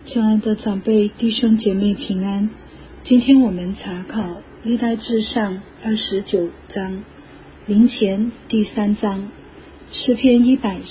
亲爱的长辈弟兄姐妹平安。今天我们查考历代志上29章灵前第3章，诗篇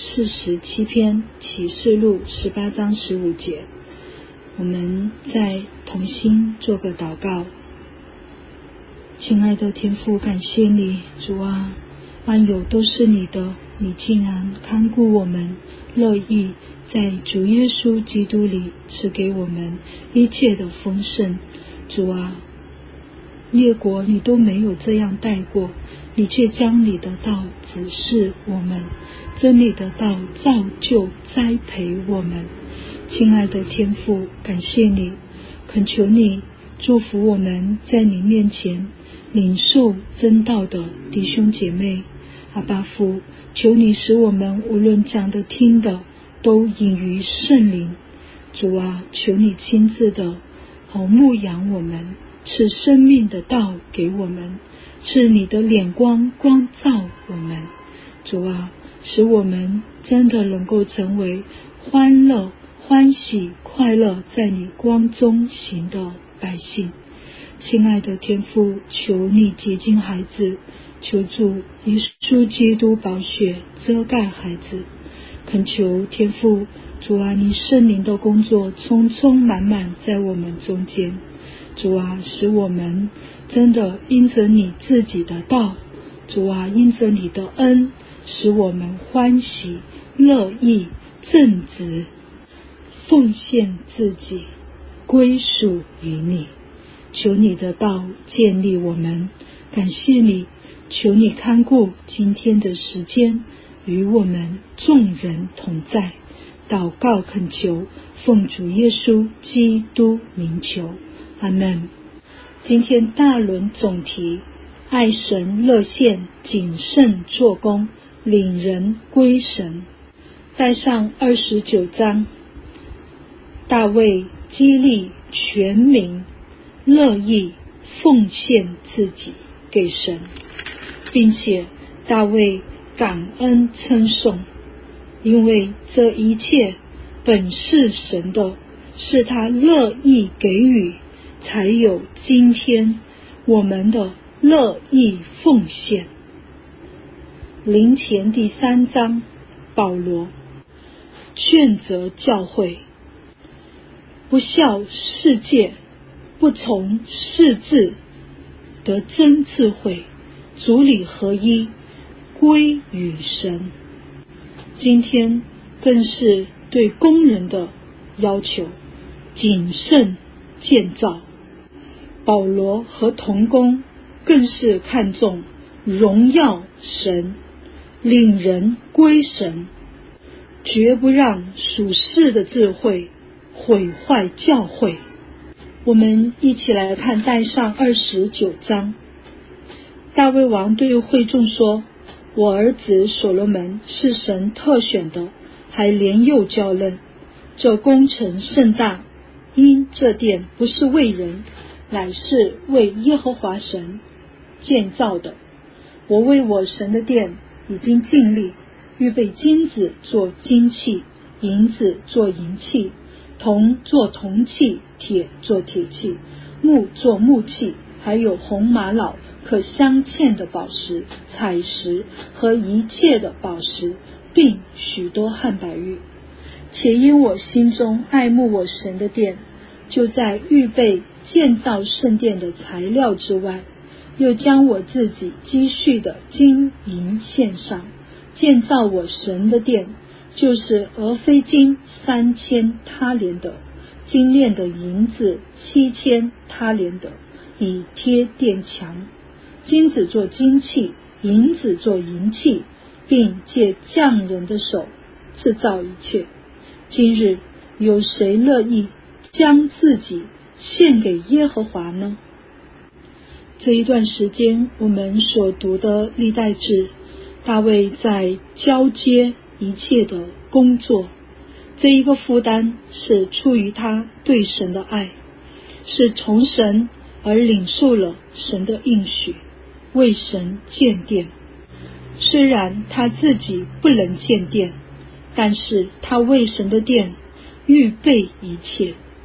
147篇，启示录18章15节。我们再同心做个祷告。亲爱的天父，感谢你，主啊，万有都是你的，你竟然看顾我们，乐意在主耶稣基督里赐给我们一切的丰盛。主啊，列国你都没有这样待过，你却将你的道指示我们，真理的道造就栽培我们。亲爱的天父，感谢你，恳求你祝福我们在你面前领受真道的弟兄姐妹。阿爸父，求你使我们无论讲的听的都隐于圣灵。主啊，求你亲自的牧养我们，赐生命的道给我们，赐你的脸光光照我们。主啊，使我们真的能够成为欢乐欢喜快乐在你光中行的百姓。亲爱的天父，求你洁净孩子，求主耶稣基督宝血遮盖孩子。恳求天父，主啊，你圣灵的工作充充满满在我们中间。主啊，使我们真的因着你自己的道，主啊，因着你的恩，使我们欢喜乐意正直，奉献自己归属于你。求你的道建立我们，感谢你，求你看顾今天的时间，与我们众人同在。祷告恳求，奉主耶稣基督名求，阿们。今天大轮总题：爱神乐献，谨慎做工，领人归神。带上29章，大卫激励全民乐意奉献自己给神，并且大卫感恩称颂，因为这一切本是神的，是他乐意给予，才有今天我们的乐意奉献。灵前第3章，保罗劝责教会，不效世界，不从世智，得真智慧，主理合一，归于神。今天更是对工人的要求，谨慎建造。保罗和同工更是看重荣耀神，领人归神，绝不让属世的智慧毁坏教会。我们一起来看带上29章。大卫王对会众说，我儿子所罗门是神特选的，还年幼娇嫩，这工程甚大，因这殿不是为人，乃是为耶和华神建造的。我为我神的殿已经尽力，预备金子做金器，银子做银器，铜做铜器，铁做铁器，木做木器，还有红玛瑙可镶嵌的宝石、彩石和一切的宝石，并许多汉白玉。且因我心中爱慕我神的殿，就在预备建造圣殿的材料之外，又将我自己积蓄的金银献上，建造我神的殿，就是俄斐金3000他连得，精炼的银子7000他连得，以贴殿墙。金子做金器，银子做银器，并借匠人的手制造一切。今日有谁乐意将自己献给耶和华呢？这一段时间我们所读的历代志，大卫在交接一切的工作，这一个负担是出于他对神的爱，是从神而领受了神的应许，为神建殿。虽然他自己不能建殿，但是他为神的殿预备一切，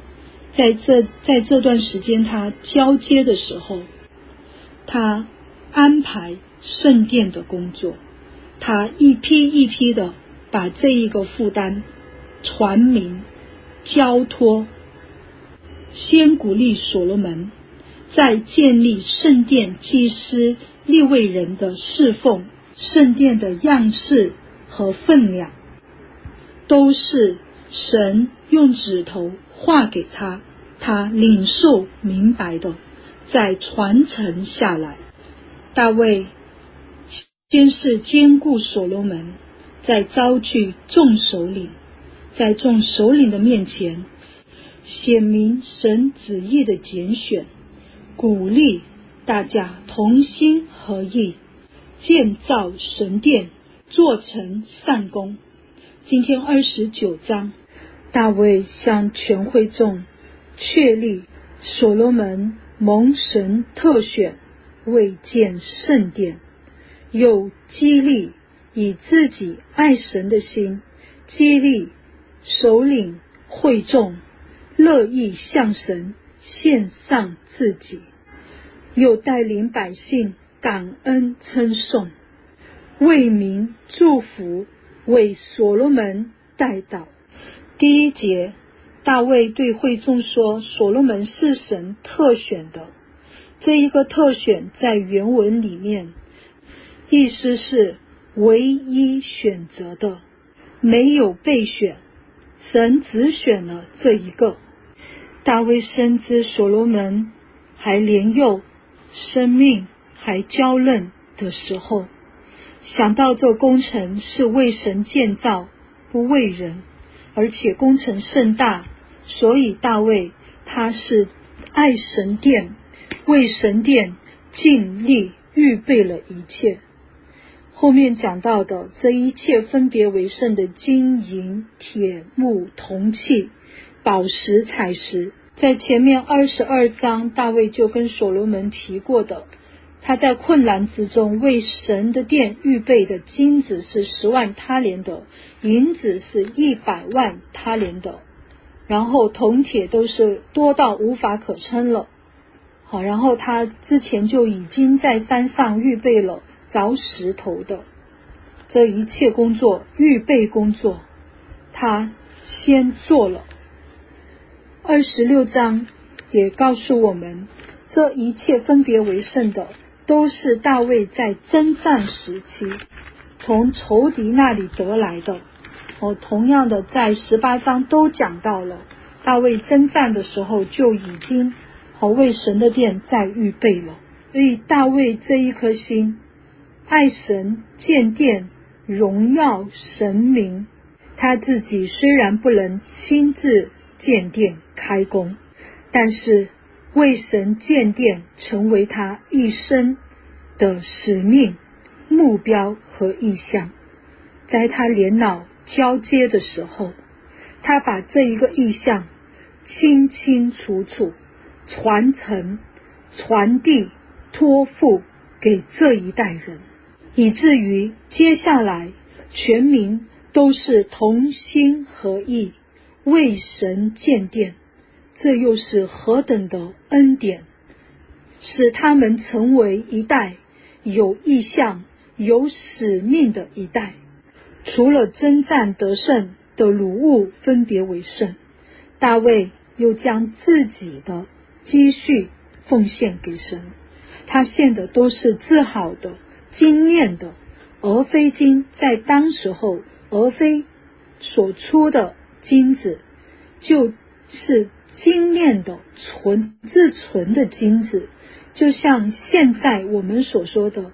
在这段时间他交接的时候，他安排圣殿的工作，他一批一批的把这一个负担传明交托，先鼓励所罗门在建立圣殿祭司利未人的侍奉，圣殿的样式和分量都是神用指头画给他，他领受明白的，再传承下来。大卫先是兼顾所罗门，再招聚众首领，在众首领的面前显明神旨意的拣选，鼓励大家同心合意建造神殿，做成善工。今天29章，大卫向全会众确立所罗门蒙神特选为建圣殿，又激励以自己爱神的心激励首领会众乐意向神献上自己，又带领百姓感恩称颂，为民祝福，为所罗门代祷。第1节，大卫对会众说，所罗门是神特选的。这一个特选在原文里面意思是唯一选择的，没有备选，神只选了这一个。大卫深知所罗门还年幼，生命还娇嫩的时候，想到这工程是为神建造，不为人，而且工程甚大，所以大卫他是爱神殿，为神殿尽力预备了一切。后面讲到的这一切分别为圣的金银铁木铜器宝石彩石，在前面22章大卫就跟所罗门提过的，他在困难之中为神的殿预备的金子是10万他连的，银子是100万他连的，然后铜铁都是多到无法可称了。好，然后他之前就已经在山上预备了凿石头的，这一切工作预备工作他先做了。26章也告诉我们，这一切分别为圣的都是大卫在征战时期从仇敌那里得来的。同样的在18章都讲到了，大卫征战的时候就已经为神的殿在预备了。所以大卫这一颗心爱神建殿荣耀神名，他自己虽然不能亲自建殿开工，但是为神建殿成为他一生的使命目标和意向。在他年老交接的时候，他把这一个意向清清楚楚传承传递托付给这一代人，以至于接下来全民都是同心合意为神建殿。这又是何等的恩典，使他们成为一代有意向有使命的一代。除了征战得胜的掳物分别为圣，大卫又将自己的积蓄奉献给神，他献的都是制好的精炼的俄非金，在当时候俄非所出的金子就是精炼的自纯的金子，就像现在我们所说的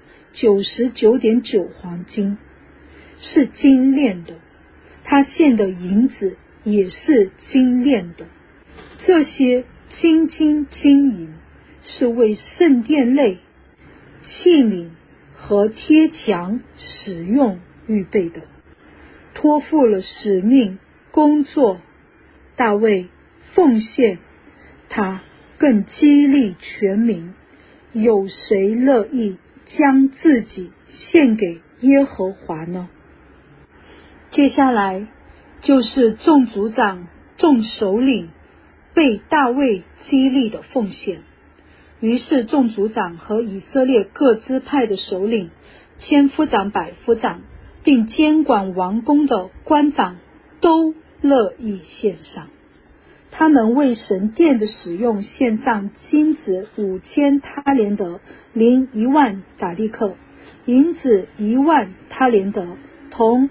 99.9 黄金是精炼的，他献的银子也是精炼的。这些金金金银是为圣殿内器皿和贴墙使用预备的，托付了使命工作。大卫奉献，他更激励全民，有谁乐意将自己献给耶和华呢？接下来就是众族长众首领被大卫激励的奉献。于是众族长和以色列各支派的首领、千夫长、百夫长，并监管王宫的官长都乐意献上。他们为神殿的使用献上金子5000他连得，银10000达利克，银子10000他连得，铜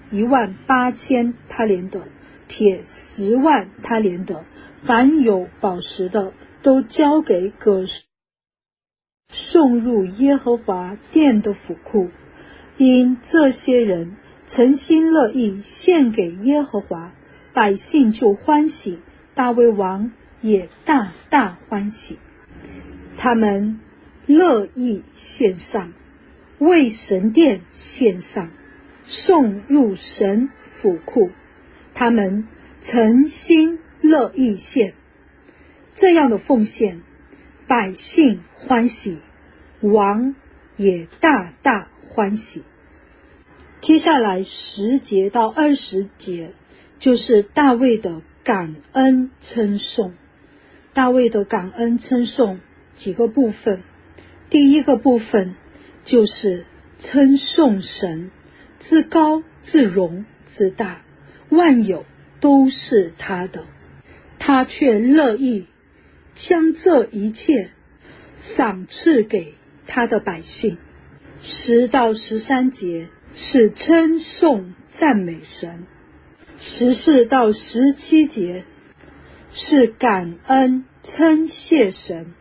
18000他连得，铁100000他连得，凡有宝石的都交给各送入耶和华殿的府库。因这些人诚心乐意献给耶和华，百姓就欢喜，大卫王也大大欢喜。他们乐意献上，为神殿献上，送入神府库。他们诚心乐意献，这样的奉献，百姓欢喜，王也大大欢喜。接下来10节到20节就是大卫的感恩称颂。大卫的感恩称颂几个部分。第一个部分就是称颂神至高至荣至大，万有都是他的，他却乐意将这一切赏赐给他的百姓。10到13节是称颂赞美神，14到17节是感恩称谢神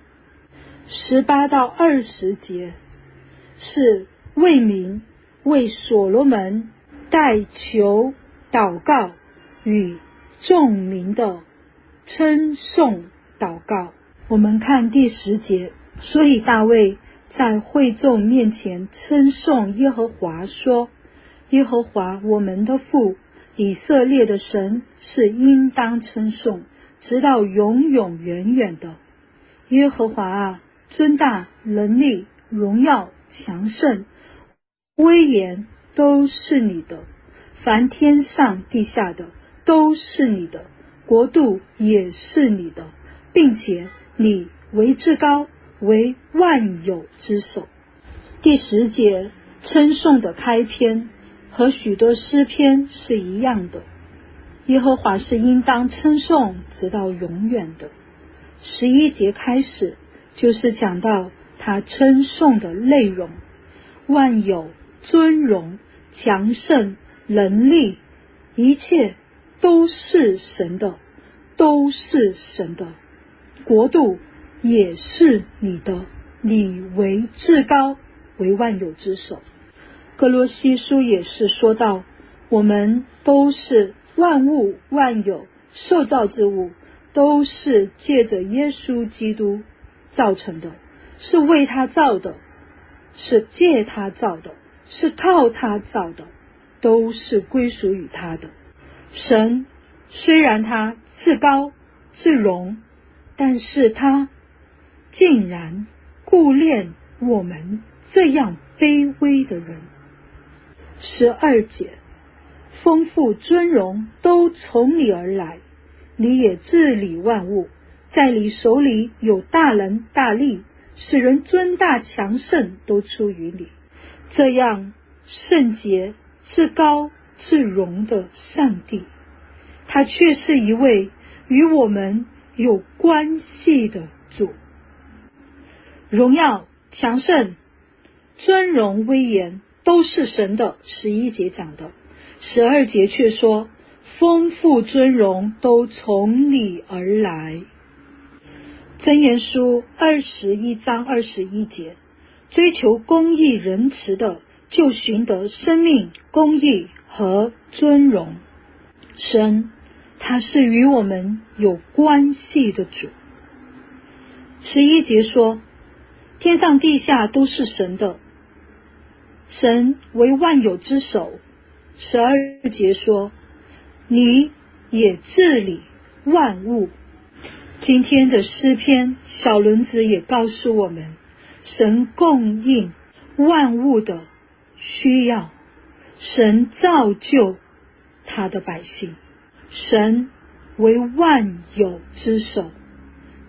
，18到20节是为民为所罗门代求祷告与众民的称颂祷告。我们看第10节，所以大卫在会众面前称颂耶和华说，耶和华我们的父，以色列的神是应当称颂，直到永永远远的。耶和华啊，尊大能力荣耀强盛威严都是你的，凡天上地下的都是你的，国度也是你的，并且你为至高，为万有之首。第10节称颂的开篇和许多诗篇是一样的，耶和华是应当称颂直到永远的。11节开始就是讲到他称颂的内容，万有尊荣强盛能力，一切都是神的，都是神的，国度也是你的，你为至高，为万有之首。哥罗西书也是说到，我们都是万物万有受造之物，都是借着耶稣基督造成的，是为他造的，是借他造的，是靠他造的，都是归属于他的。神虽然他至高至荣，但是他竟然顾念我们这样卑微的人。12节，丰富尊荣都从你而来，你也治理万物，在你手里有大能大力，使人尊大强盛都出于你。这样圣洁至高至荣的上帝，他却是一位与我们有关系的主。荣耀强盛尊荣威严都是神的，11节讲的。12节却说丰富尊荣都从你而来。箴言书21章21节，追求公义仁慈的，就寻得生命公义和尊荣。神他是与我们有关系的主。11节说天上地下都是神的，神为万有之首。12节说你也治理万物。今天的诗篇小轮子也告诉我们，神供应万物的需要，神造就他的百姓，神为万有之首。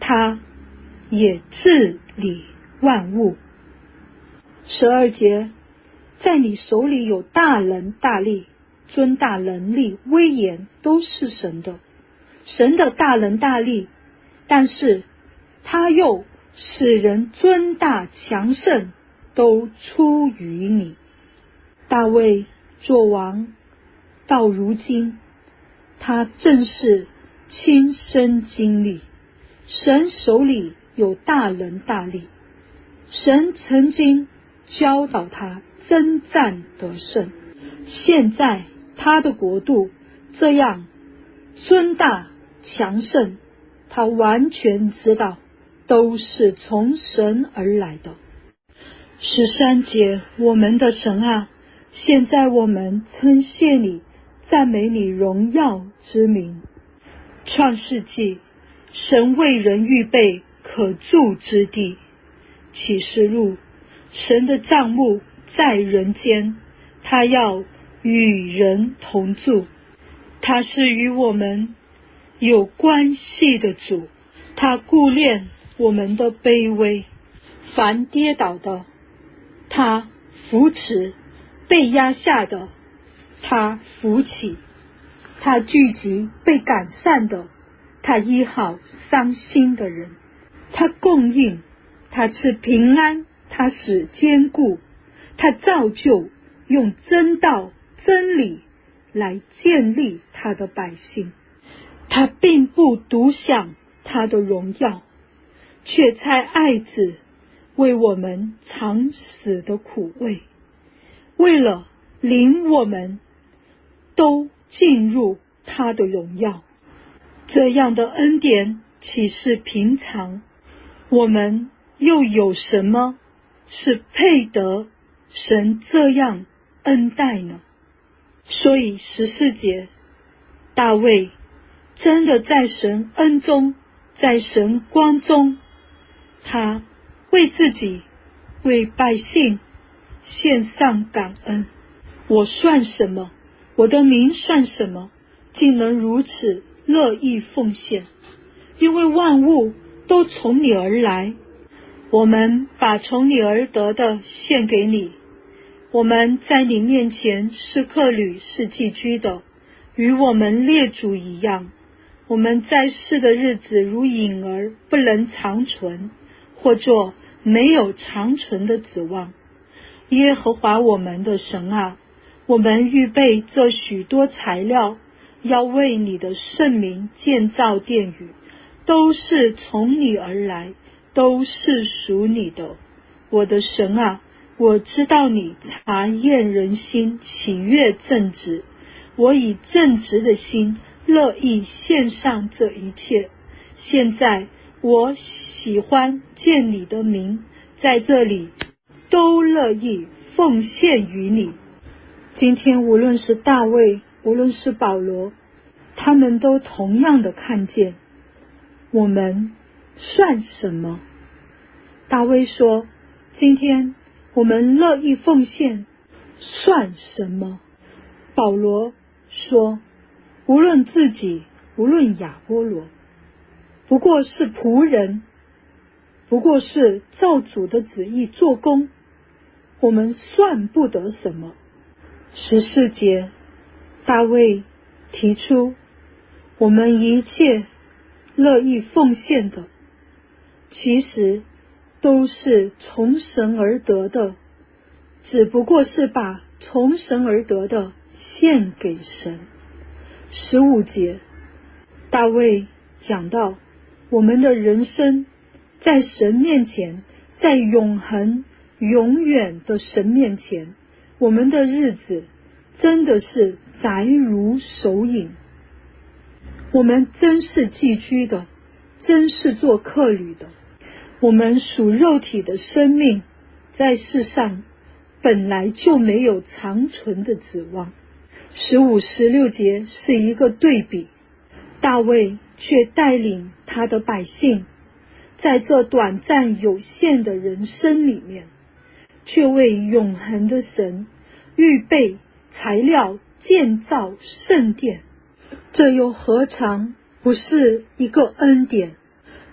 他也治理万物。12节，在你手里有大能大力，尊大能力威严都是神的，神的大能大力，但是他又使人尊大强盛，都出于你。大卫作王到如今，他正是亲身经历神手里有大能大力，神曾经教导他征战得胜，现在他的国度这样尊大强盛，他完全知道都是从神而来的。13节，我们的神啊，现在我们称谢你，赞美你荣耀之名。创世纪，神为人预备可住之地。启示录，神的帐幕在人间，他要与人同住，他是与我们有关系的主，他顾念我们的卑微，凡跌倒的他扶持，被压下的他扶起，他聚集被赶散的，他医好伤心的人，他供应，他赐平安，他使坚固，他造就，用真道真理来建立他的百姓。他并不独享他的荣耀，却差爱子为我们尝死的苦味，为了领我们都进入他的荣耀。这样的恩典岂是平常？我们又有什么是配得神这样恩待呢？所以14节，大卫真的在神恩中，在神光中，他为自己为百姓献上感恩。我算什么？我的名算什么？竟能如此乐意奉献？因为万物都从你而来，我们把从你而得的献给你。我们在你面前是客旅，是寄居的，与我们列祖一样。我们在世的日子如影儿，不能长存，或作没有长存的指望。耶和华我们的神啊，我们预备这许多材料，要为你的圣名建造殿宇，都是从你而来，都是属你的。我的神啊，我知道你察验人心，喜悦正直。我以正直的心乐意献上这一切。现在我喜欢见你的名，在这里都乐意奉献于你。今天无论是大卫，无论是保罗，他们都同样的看见我们算什么。大卫说，今天我们乐意奉献算什么？保罗说，无论自己，无论亚波罗，不过是仆人，不过是照主的旨意做工，我们算不得什么。14节，大卫提出，我们一切乐意奉献的，其实都是从神而得的，只不过是把从神而得的献给神。15节，大卫讲到我们的人生在神面前，在永恒永远的神面前，我们的日子真的是宅如手影。我们真是寄居的，真是做客旅的。我们属肉体的生命在世上本来就没有长存的指望。15、16节是一个对比，大卫却带领他的百姓在这短暂有限的人生里面，却为永恒的神预备材料，建造圣殿。这又何尝不是一个恩典？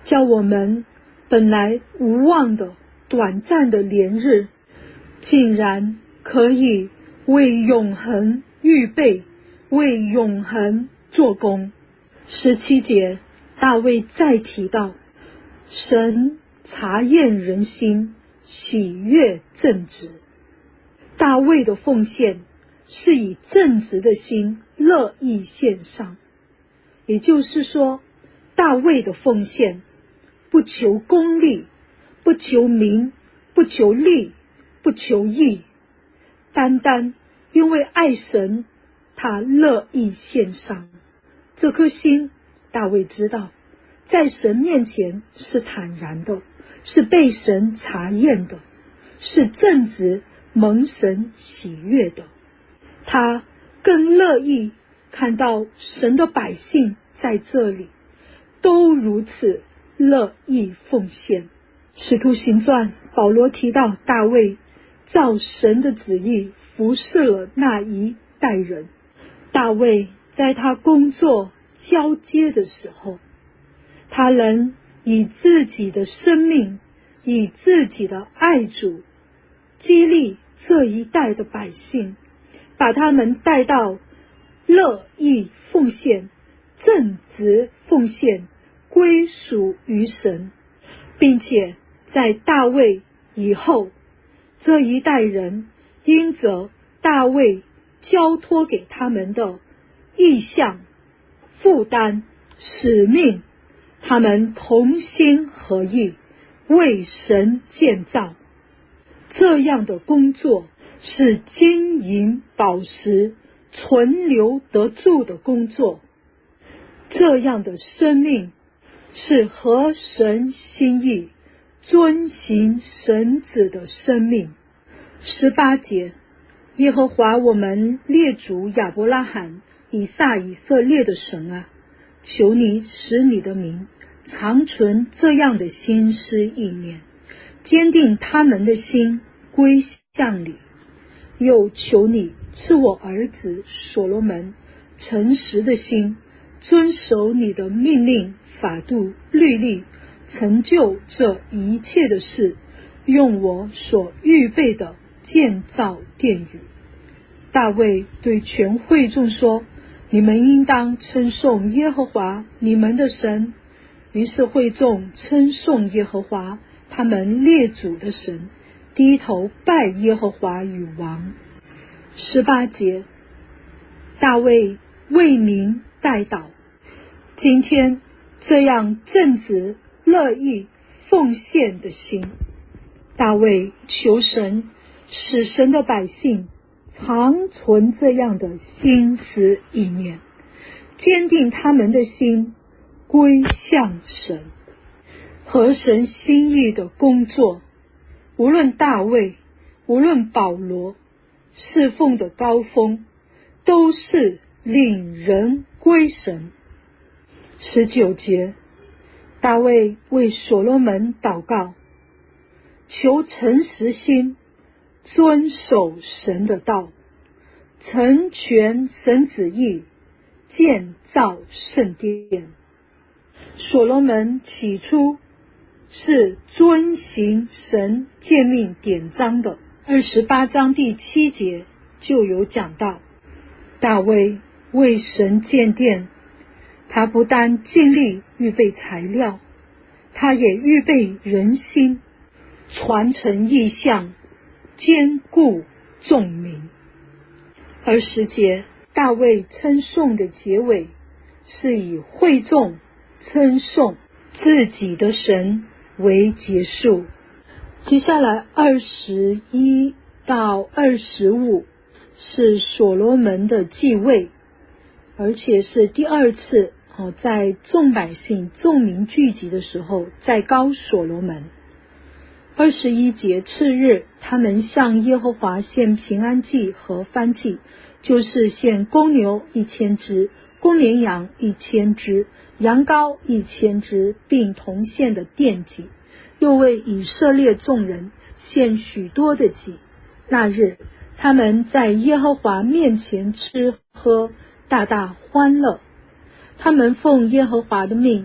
叫我们本来无望的短暂的连日，竟然可以为永恒预备，为永恒做工。17节，大卫再提到神察验人心，喜悦正直。大卫的奉献是以正直的心乐意献上，也就是说，大卫的奉献不求功利，不求名，不求利，不求义，单单因为爱神，他乐意献上。这颗心，大卫知道在神面前是坦然的，是被神察验的，是正直蒙神喜悦的。他更乐意看到神的百姓在这里都如此乐意奉献。使徒行传，保罗提到大卫照神的旨意服侍了那一代人。大卫在他工作交接的时候，他能以自己的生命，以自己的爱主激励这一代的百姓，把他们带到乐意奉献、正直奉献、归属于神，并且在大卫以后，这一代人因着大卫交托给他们的意向、负担、使命，他们同心合意为神建造。这样的工作是金银宝石存留得住的工作，这样的生命是合神心意、遵行神旨的生命。18节，耶和华我们列祖亚伯拉罕、以撒、以色列的神啊，求你使你的名常存这样的心思意念，坚定他们的心归向你。又求你赐我儿子所罗门诚实的心，遵守你的命令、法度、律例，成就这一切的事，用我所预备的建造殿宇。大卫对全会众说，你们应当称颂耶和华你们的神。于是会众称颂耶和华他们列祖的神，低头拜耶和华与王。18节，大卫为民代祷。今天这样正直乐意奉献的心，大卫求神使神的百姓常存这样的心思意念，坚定他们的心归向神，合神心意的工作。无论大卫，无论保罗，侍奉的高峰都是领人归神。19节，大卫为所罗门祷告，求诚实心，遵守神的道，成全神旨意，建造圣殿。所罗门起初是遵行神诫命典章的，28章第7节就有讲到，大卫为神建殿，他不但尽力预备材料，他也预备人心，传承意象，坚固众民。20节，大卫称颂的结尾是以会众称颂自己的神为结束。接下来21到25是所罗门的继位，而且是第二次在众百姓众民聚集的时候再膏所罗门。21节，次日他们向耶和华献平安祭和燔祭，就是献公牛1000只，公绵羊1000只，羊羔1000只，并同献的奠祭。又为以色列众人献许多的祭。那日他们在耶和华面前吃喝，大大欢乐。他们奉耶和华的命，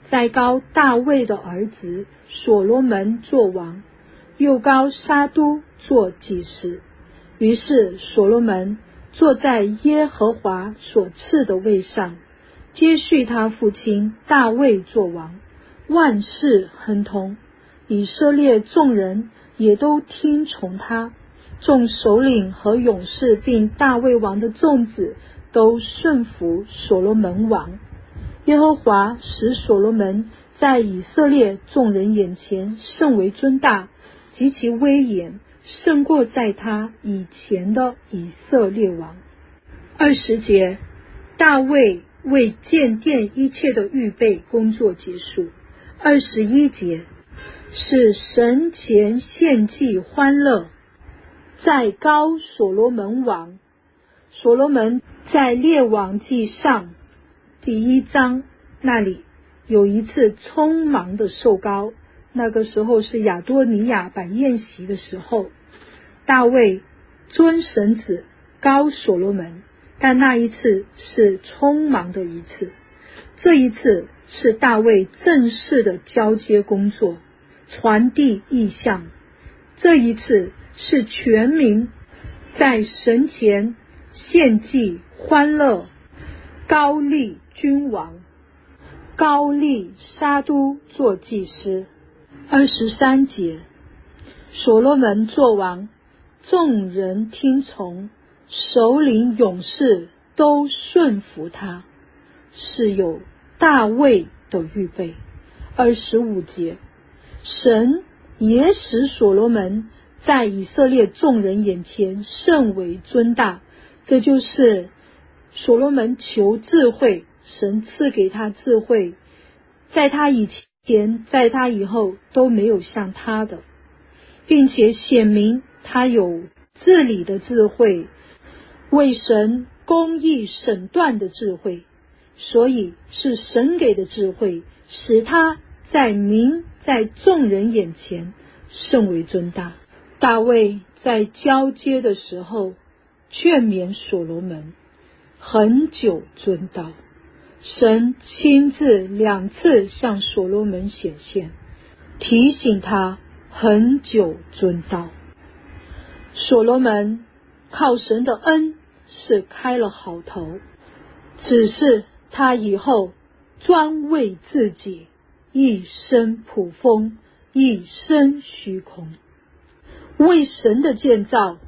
再膏大卫的儿子所罗门做王，又膏沙都做祭司。于是所罗门坐在耶和华所赐的位上，接续他父亲大卫做王，万事亨通。以色列众人也都听从他，众首领和勇士并大卫王的众子都顺服所罗门王。耶和华使所罗门在以色列众人眼前甚为尊大，极其威严，胜过在他以前的以色列王。20节，大卫为建殿一切的预备工作结束。21节，是神前献祭欢乐，再膏所罗门王。所罗门在列王记上第1章那里有一次匆忙的受膏，那个时候是亚多尼亚摆宴席的时候，大卫遵神旨膏所罗门，但那一次是匆忙的一次。这一次是大卫正式的交接工作，传递意象。这一次是全民在神前献祭欢乐，膏立君王，膏立沙都做祭司。23节，所罗门作王，众人听从，首领勇士都顺服他，是有大卫的预备。25节，神也使所罗门在以色列众人眼前甚为尊大。这就是所罗门求智慧，神赐给他智慧，在他以前在他以后都没有像他的，并且显明他有治理的智慧，为神公义审断的智慧，所以是神给的智慧，使他在众人眼前甚为尊大。大卫在交接的时候劝勉所罗门很久尊道，神亲自2次向所罗门显现，提醒他很久尊道。所罗门靠神的恩是开了好头，只是他以后专为自己一生捕风，一生虚空，为神的建造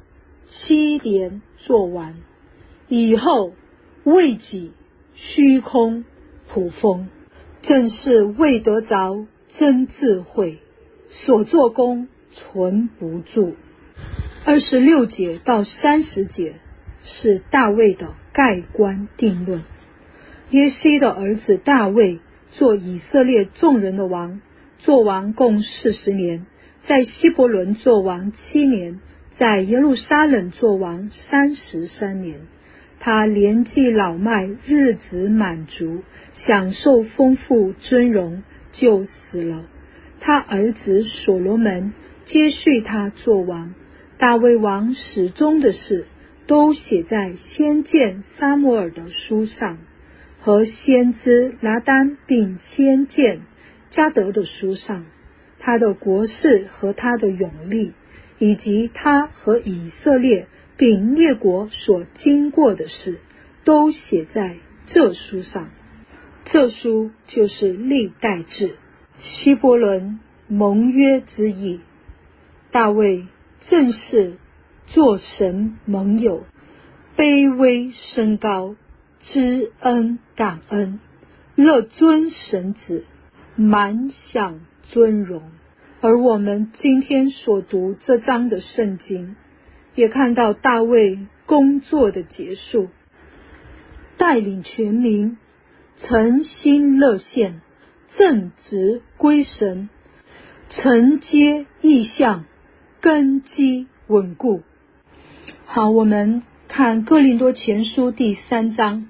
7年做完，以后为己虚空捕风，正是为得着真智慧，所做工存不住。26节到30节是大卫的盖棺定论。耶西的儿子大卫做以色列众人的王，做王共40年，在希伯伦做王7年，在耶路撒冷做王33年。他年纪老迈，日子满足，享受丰富尊荣，就死了。他儿子所罗门接续他做王。大卫王始终的事都写在先见撒母耳的书上，和先知拿单并先见迦得的书上。他的国事和他的勇力，以及他和以色列并列国所经过的事，都写在这书上。这书就是历代志，希伯伦盟约之意。大卫正是做神盟友，卑微升高，知恩感恩，乐尊神子，满享尊荣。而我们今天所读这章的圣经，也看到大卫工作的结束，带领全民诚心乐献，正直归神，承接意象，根基稳固。好，我们看哥林多前书第3章。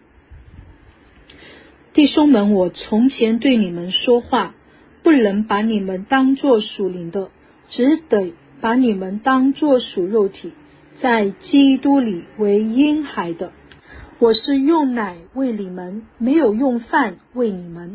弟兄们，我从前对你们说话，不能把你们当作属灵的，只得把你们当作属肉体，在基督里为婴孩的。我是用奶喂你们，没有用饭喂你们，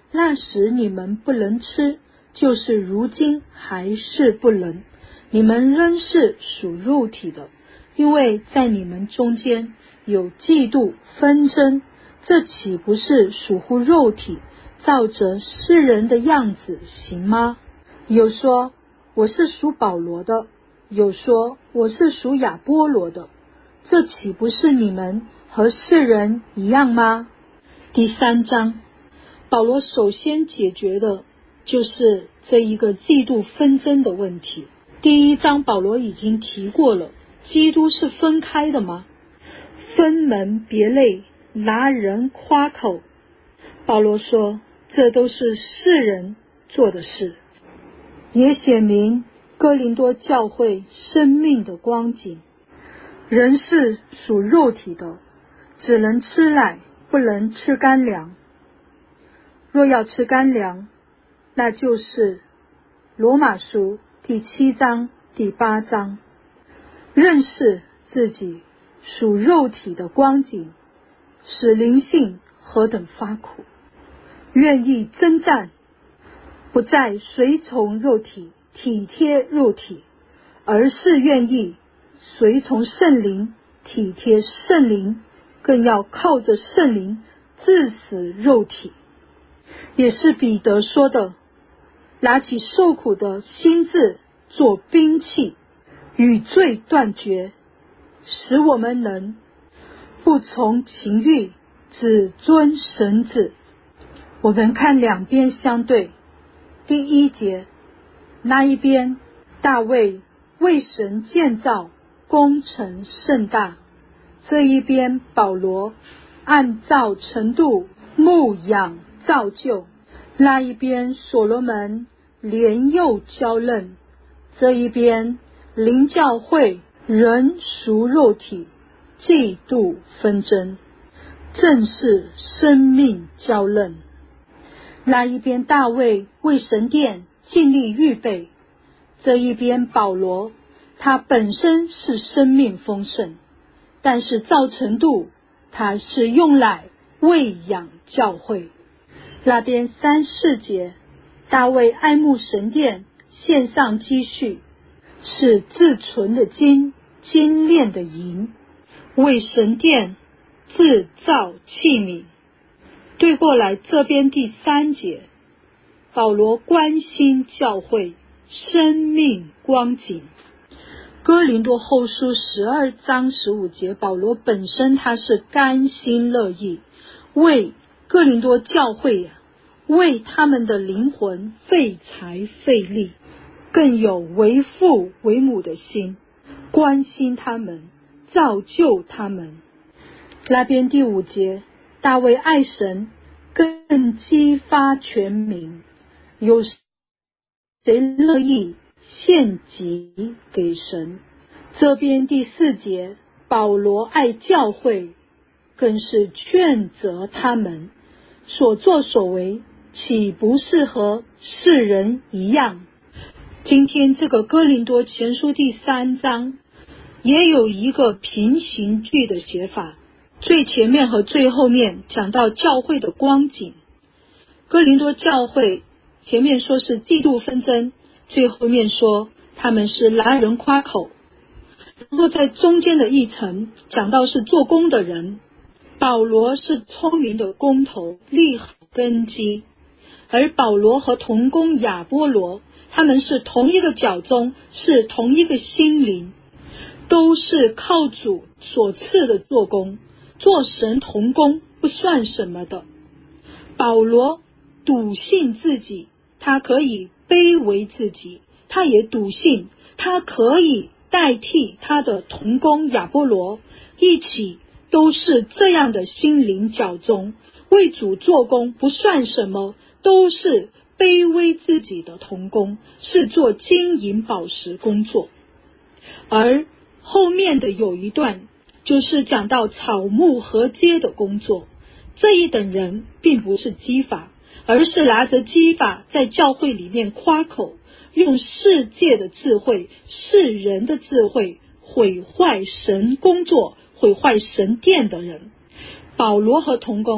那时你们不能吃，就是如今还是不能，你们仍是属肉体的，因为在你们中间有嫉妒纷争，这岂不是属乎肉体，照着世人的样子行吗？有说我是属保罗的，有说我是属亚波罗的，这岂不是你们和世人一样吗？第3章，保罗首先解决的就是这一个嫉妒纷争的问题。第1章保罗已经提过了，基督是分开的吗？分门别类，拿人夸口。保罗说这都是世人做的事，也显明哥林多教会生命的光景。人是属肉体的，只能吃奶，不能吃干粮。若要吃干粮，那就是罗马书第7章第8章，认识自己属肉体的光景，使灵性何等发苦，愿意征战，不再随从肉体，体贴肉体，而是愿意随从圣灵，体贴圣灵，更要靠着圣灵治死肉体。也是彼得说的，拿起受苦的心志做兵器，与罪断绝，使我们能不从情欲，只遵神旨。我们看两边相对。第1节，那一边大卫为神建造，工程甚大，这一边保罗按照程度牧养造就，那一边所罗门连幼教嫩，这一边灵教会人属肉体，嫉妒纷争，正是生命教嫩。那一边大卫为神殿尽力预备，这一边保罗他本身是生命丰盛，但是造程度他是用来喂养教会。那边3、4节，大卫爱慕神殿，献上积蓄，是自存的金，精炼的银，为神殿制造器皿。对过来这边第3节，保罗关心教会生命光景。哥林多后书12章15节，保罗本身他是甘心乐意为哥林多教会为他们的灵魂费财费力，更有为父为母的心，关心他们，造就他们。那边第5节，大卫爱神，更激发全民，有谁乐意献祭给神？这边第4节，保罗爱教会，更是劝责他们所作所为，岂不是和世人一样？今天这个哥林多前书第3章也有一个平行句的写法，最前面和最后面讲到教会的光景。哥林多教会前面说是嫉妒纷争，最后面说他们是拿人夸口，然后在中间的一层讲到是做工的人，保罗是聪明的工头，立好根基，而保罗和同工亚波罗他们是同一个脚中，是同一个心灵，都是靠主所赐的做工，做神同工不算什么的。保罗笃信自己，他可以卑微自己，他也笃信他可以代替他的同工亚波罗，一起都是这样的心灵脚中，为主做工不算什么，都是卑微自己的同工，是做金银宝石工作。而后面的有一段就是讲到草木禾秸的工作，这一等人并不是基法，而是拿着基法在教会里面夸口，用世界的智慧，世人的智慧毁坏神工作，毁坏神殿的人。保罗和同工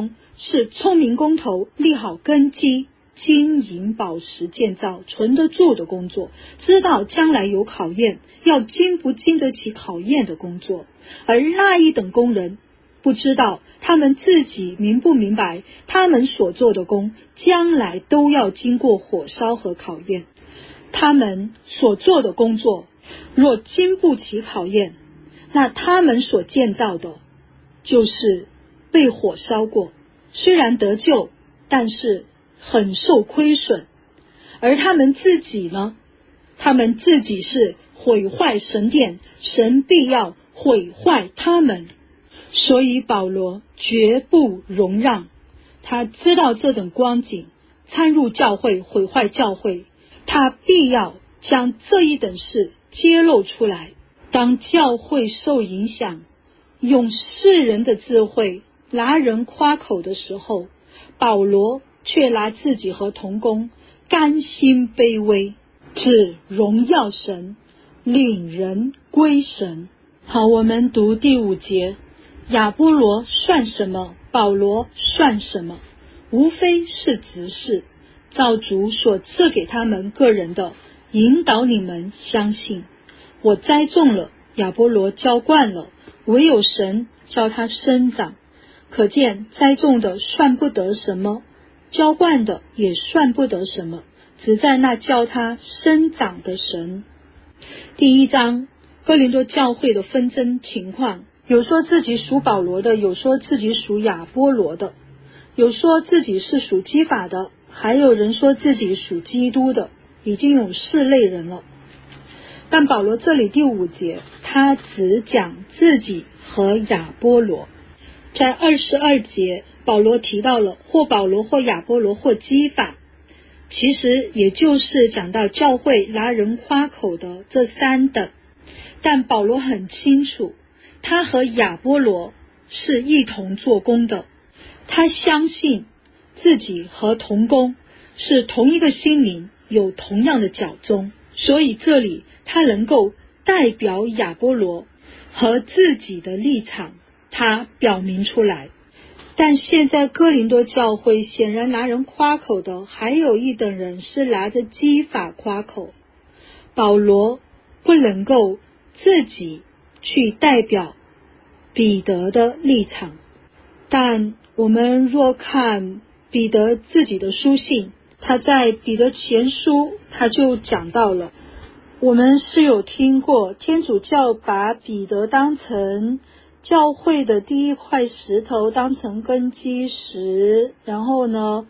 是聪明工头立好根基，金银宝石建造存得住的工作，知道将来有考验，要经不经得起考验的工作。而那一等工人不知道他们自己明不明白，他们所做的工将来都要经过火烧和考验。他们所做的工作若经不起考验，那他们所建造的就是被火烧过，虽然得救，但是很受亏损。而他们自己呢？他们自己是毁坏神殿，神必要毁坏他们。所以保罗绝不容让，他知道这等光景，参入教会，毁坏教会，他必要将这一等事揭露出来。当教会受影响，用世人的智慧拿人夸口的时候，保罗却拿自己和同工甘心卑微，只荣耀神，领人归神。好，我们读第5节，亚波罗算什么？保罗算什么？无非是执事，照主所赐给他们个人的，引导你们相信。我栽种了，亚波罗浇灌了，唯有神叫他生长。可见栽种的算不得什么，浇灌的也算不得什么，只在那叫他生长的神。第1章，哥林多教会的纷争情况，有说自己属保罗的，有说自己属亚波罗的，有说自己是属基法的，还有人说自己属基督的，已经有4类人了。但保罗这里第5节，他只讲自己和亚波罗。在22节，保罗提到了或保罗或亚波罗或基法，其实也就是讲到教会拿人夸口的这3等。但保罗很清楚，他和亚波罗是一同做工的，他相信自己和同工是同一个心灵，有同样的脚踪，所以这里他能够代表亚波罗和自己的立场，他表明出来。但现在哥林多教会显然拿人夸口的还有一等人是拿着基法夸口，保罗不能够自己去代表彼得的立场。但我们若看彼得自己的书信，他在彼得前书他就讲到了，我们是有听过天主教把彼得当成教会的第一块石头，当成根基石，然后呢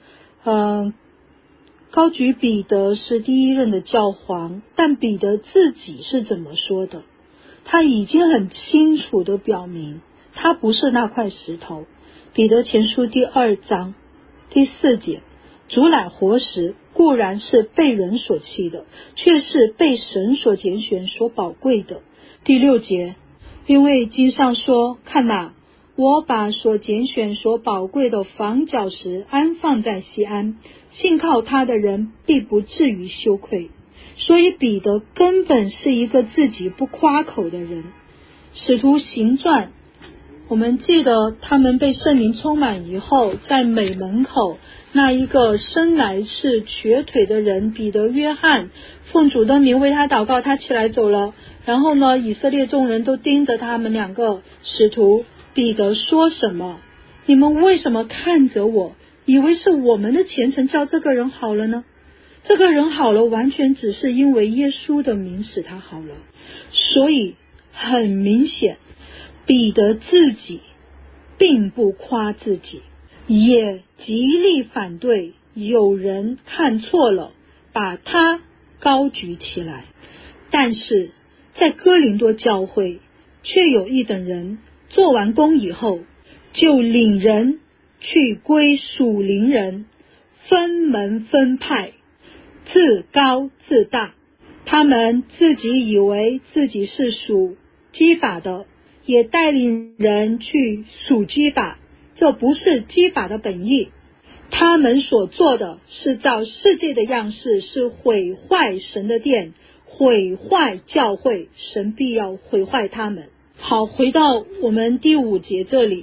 高举彼得是第一任的教皇。但彼得自己是怎么说的？他已经很清楚地表明他不是那块石头。彼得前书第2章第4节，主乃活石，固然是被人所弃的，却是被神所拣选所宝贵的。第6节，因为经上说，看哪，我把所拣选所宝贵的房角石安放在西安，信靠他的人必不至于羞愧。所以彼得根本是一个自己不夸口的人。使徒行传，我们记得他们被圣灵充满以后，在美门口那一个生来是瘸腿的人彼得、约翰奉主的名为他祷告，他起来走了。然后呢，以色列众人都盯着他们2个使徒。彼得说什么？你们为什么看着我，以为是我们的虔诚叫这个人好了呢？这个人好了，完全只是因为耶稣的名使他好了。所以很明显，彼得自己并不夸自己，也极力反对有人看错了，把他高举起来。但是在哥林多教会，却有一等人做完工以后，就领人去归属灵人，分门分派，自高自大。他们自己以为自己是属基法的，也带领人去属基法，这不是基法的本意。他们所做的是照世界的样式，是毁坏神的殿，毁坏教会，神必要毁坏他们。好，回到我们第5节这里，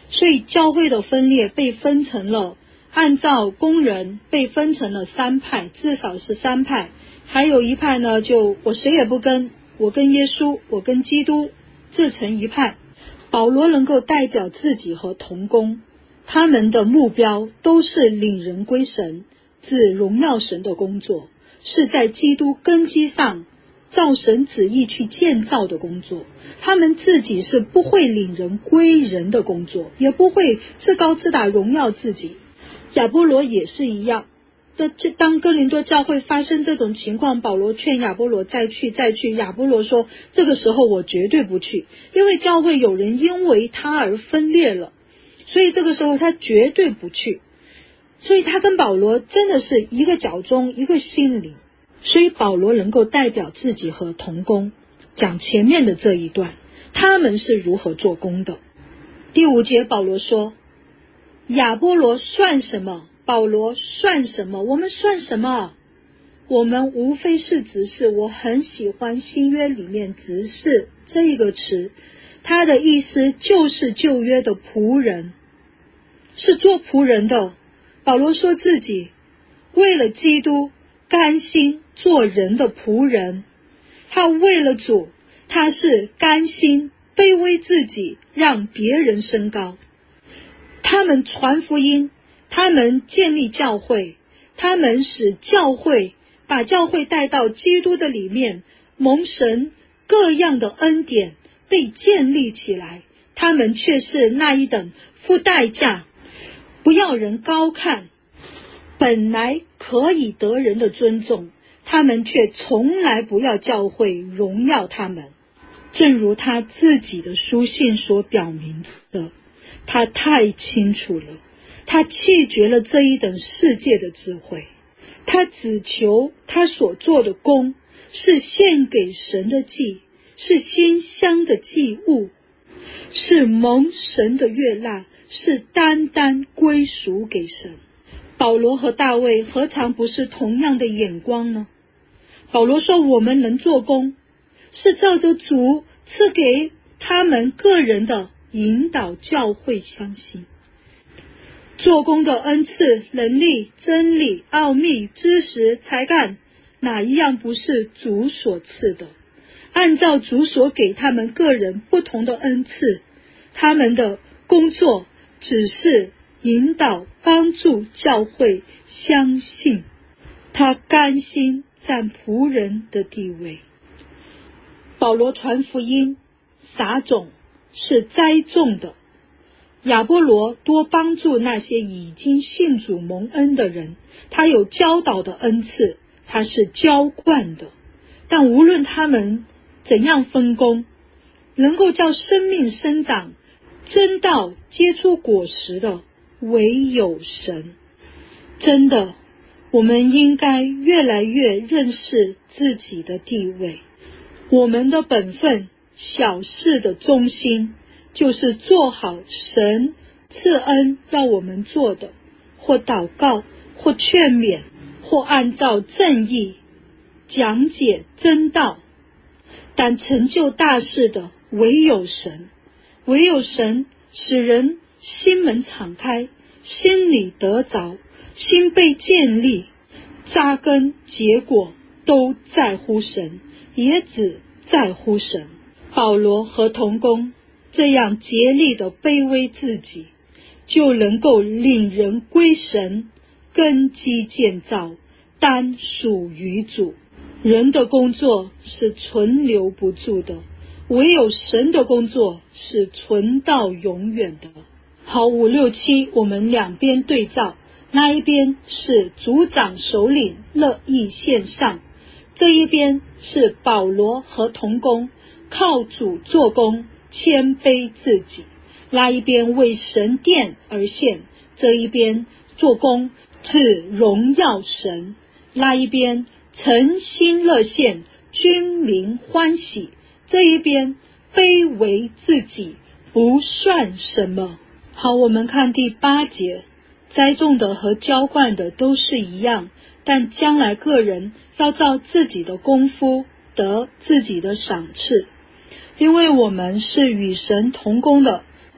所以教会的分裂被分成了，按照工人被分成了3派，至少是3派。还有一派呢，就我谁也不跟，我跟耶稣，我跟基督，自成一派。保罗能够代表自己和同工，他们的目标都是领人归神，指荣耀神的工作，是在基督根基上照神旨意去建造的工作。他们自己是不会领人归人的工作，也不会自高自大荣耀自己。亚波罗也是一样。当哥林多教会发生这种情况，保罗劝亚波罗再去，亚波罗说这个时候我绝对不去，因为教会有人因为他而分裂了，所以这个时候他绝对不去。所以他跟保罗真的是一个脚中一个心灵，所以保罗能够代表自己和同工讲前面的这一段，他们是如何做工的。第5节保罗说，亚波罗算什么？保罗算什么？我们算什么？我们无非是执事。我很喜欢新约里面执事这一个词，它的意思就是旧约的仆人，是做仆人的。保罗说自己为了基督甘心做人的仆人，他为了主，他是甘心卑微自己，让别人升高。他们传福音，他们建立教会，他们使教会把教会带到基督的里面，蒙神各样的恩典被建立起来。他们却是那一等付代价不要人高看，本来可以得人的尊重，他们却从来不要教会荣耀他们。正如他自己的书信所表明的，他太清楚了，他弃绝了这一等世界的智慧，他只求他所做的工是献给神的祭，是馨香的祭物，是蒙神的悦纳，是单单归属给神。保罗和大卫何尝不是同样的眼光呢？保罗说我们能做工，是照着主赐给他们个人的引导教会相信。做工的恩赐、能力、真理、奥秘、知识、才干，哪一样不是主所赐的？按照主所给他们个人不同的恩赐，他们的工作只是引导帮助教会相信。他甘心占仆人的地位。保罗传福音撒种是栽种的，亚波罗多帮助那些已经信主蒙恩的人，他有教导的恩赐，他是浇灌的。但无论他们怎样分工，能够叫生命生长真道结出果实的唯有神。真的，我们应该越来越认识自己的地位。我们的本分，小事的中心，就是做好神赐恩让我们做的，或祷告，或劝勉，或按照正义讲解真道。但成就大事的唯有神，唯有神使人心门敞开，心里得着，心被建立，扎根结果都在乎神，也只在乎神。保罗和同工这样竭力的卑微自己，就能够领人归神，根基建造，单属于主。人的工作是存留不住的，唯有神的工作是存到永远的。好，5、6、7我们两边对照，那一边是族长首领乐意献上，这一边是保罗和同工靠主做工，谦卑自己，那一边为神殿而献，这一边做工是荣耀神，那一边诚心乐献，君民欢喜，这一边卑微自己，不算什么。好，我们看第8节，栽种的和浇灌的都是一样，但将来个人要照自己的功夫得自己的赏赐，因为我们是与神同工的，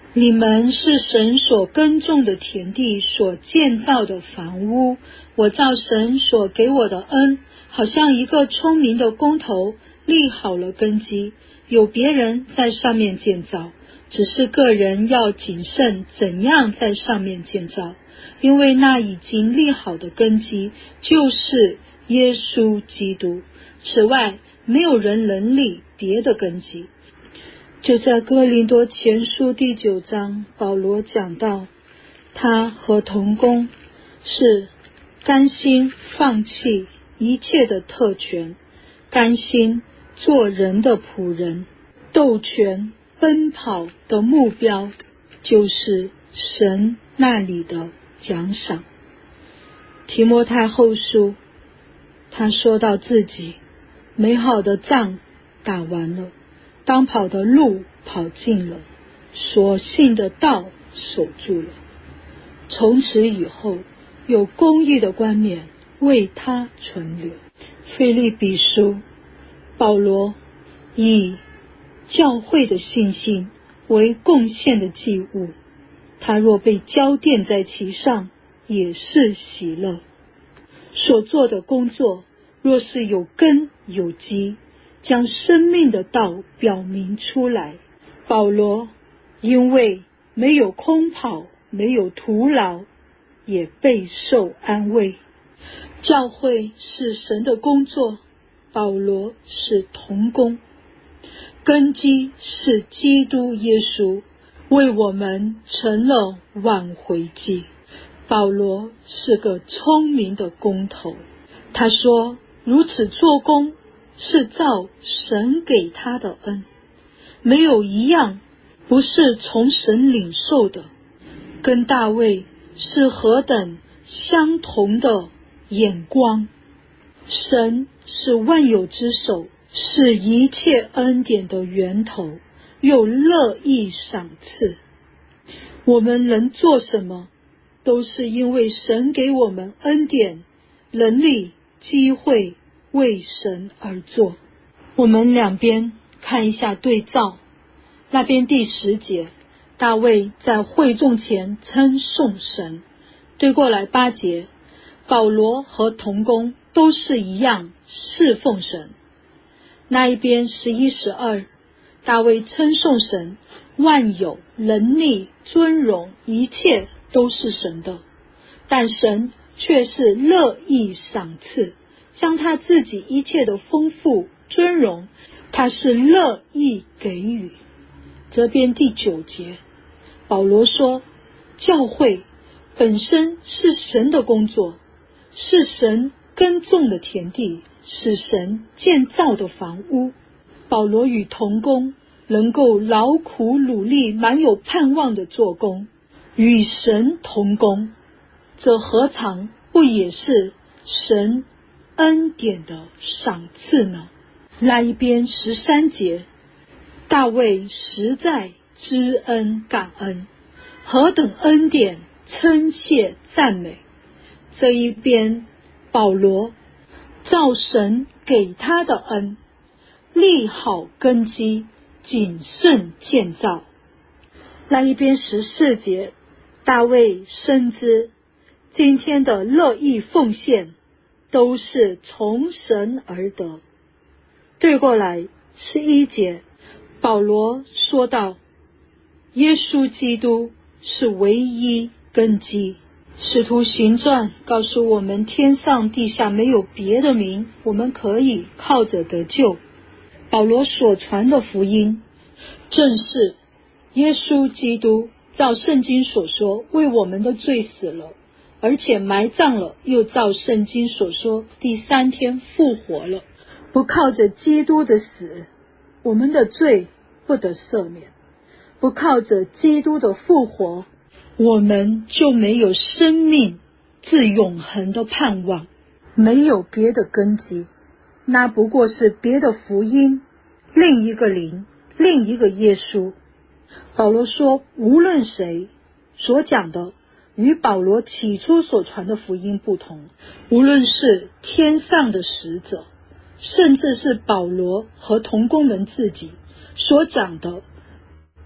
你们是神所耕种的田地，所建造的房屋。我照神所给我的恩，好像一个聪明的工头，立好了根基，有别人在上面建造，只是个人要谨慎怎样在上面建造，因为那已经立好的根基就是耶稣基督，此外没有人能立别的根基。就在哥林多前书第9章，保罗讲到他和同工是甘心放弃一切的特权，甘心做人的仆人，斗拳奔跑的目标就是神那里的奖赏。提摩太后书他说到自己美好的仗打完了，当跑的路跑尽了，所信的道守住了，从此以后有公义的冠冕为他存留。腓立比书，保罗以教会的信心为贡献的祭物，他若被浇奠在其上，也是喜乐。所做的工作若是有根有基，将生命的道表明出来。保罗因为没有空跑，没有徒劳，也备受安慰。教会是神的工作，保罗是同工，根基是基督耶稣，为我们成了挽回祭。保罗是个聪明的工头，他说如此做工是照神给他的恩，没有一样不是从神领受的，跟大卫是何等相同的眼光。神是万有之首，是一切恩典的源头，又乐意赏赐。我们能做什么，都是因为神给我们恩典、能力、机会，为神而做。我们两边看一下对照，那边第10节，大卫在会众前称颂神，对过来8节，保罗和同工都是一样侍奉神。那一边11、12，大卫称颂神，万有、能力、尊荣，一切都是神的，但神却是乐意赏赐，将他自己一切的丰富、尊荣，他是乐意给予。这边第9节，保罗说，教会本身是神的工作，是神耕种的田地，是神建造的房屋。保罗与同工能够劳苦努力，满有盼望的做工，与神同工，这何尝不也是神恩典的赏赐呢？那一边13节，大卫实在知恩感恩，何等恩典，称谢赞美。这一边保罗照神给他的恩，立好根基，谨慎建造。那一边14节，大卫深知今天的乐意奉献都是从神而得。对过来11节，保罗说道，耶稣基督是唯一根基。使徒行传告诉我们，天上地下没有别的名，我们可以靠着得救。保罗所传的福音正是耶稣基督照圣经所说为我们的罪死了，而且埋葬了，又照圣经所说第3天复活了。不靠着基督的死，我们的罪不得赦免；不靠着基督的复活，我们就没有生命至永恒的盼望。没有别的根基，那不过是别的福音，另一个灵，另一个耶稣。保罗说，无论谁所讲的与保罗起初所传的福音不同，无论是天上的使者，甚至是保罗和同工们自己所讲的，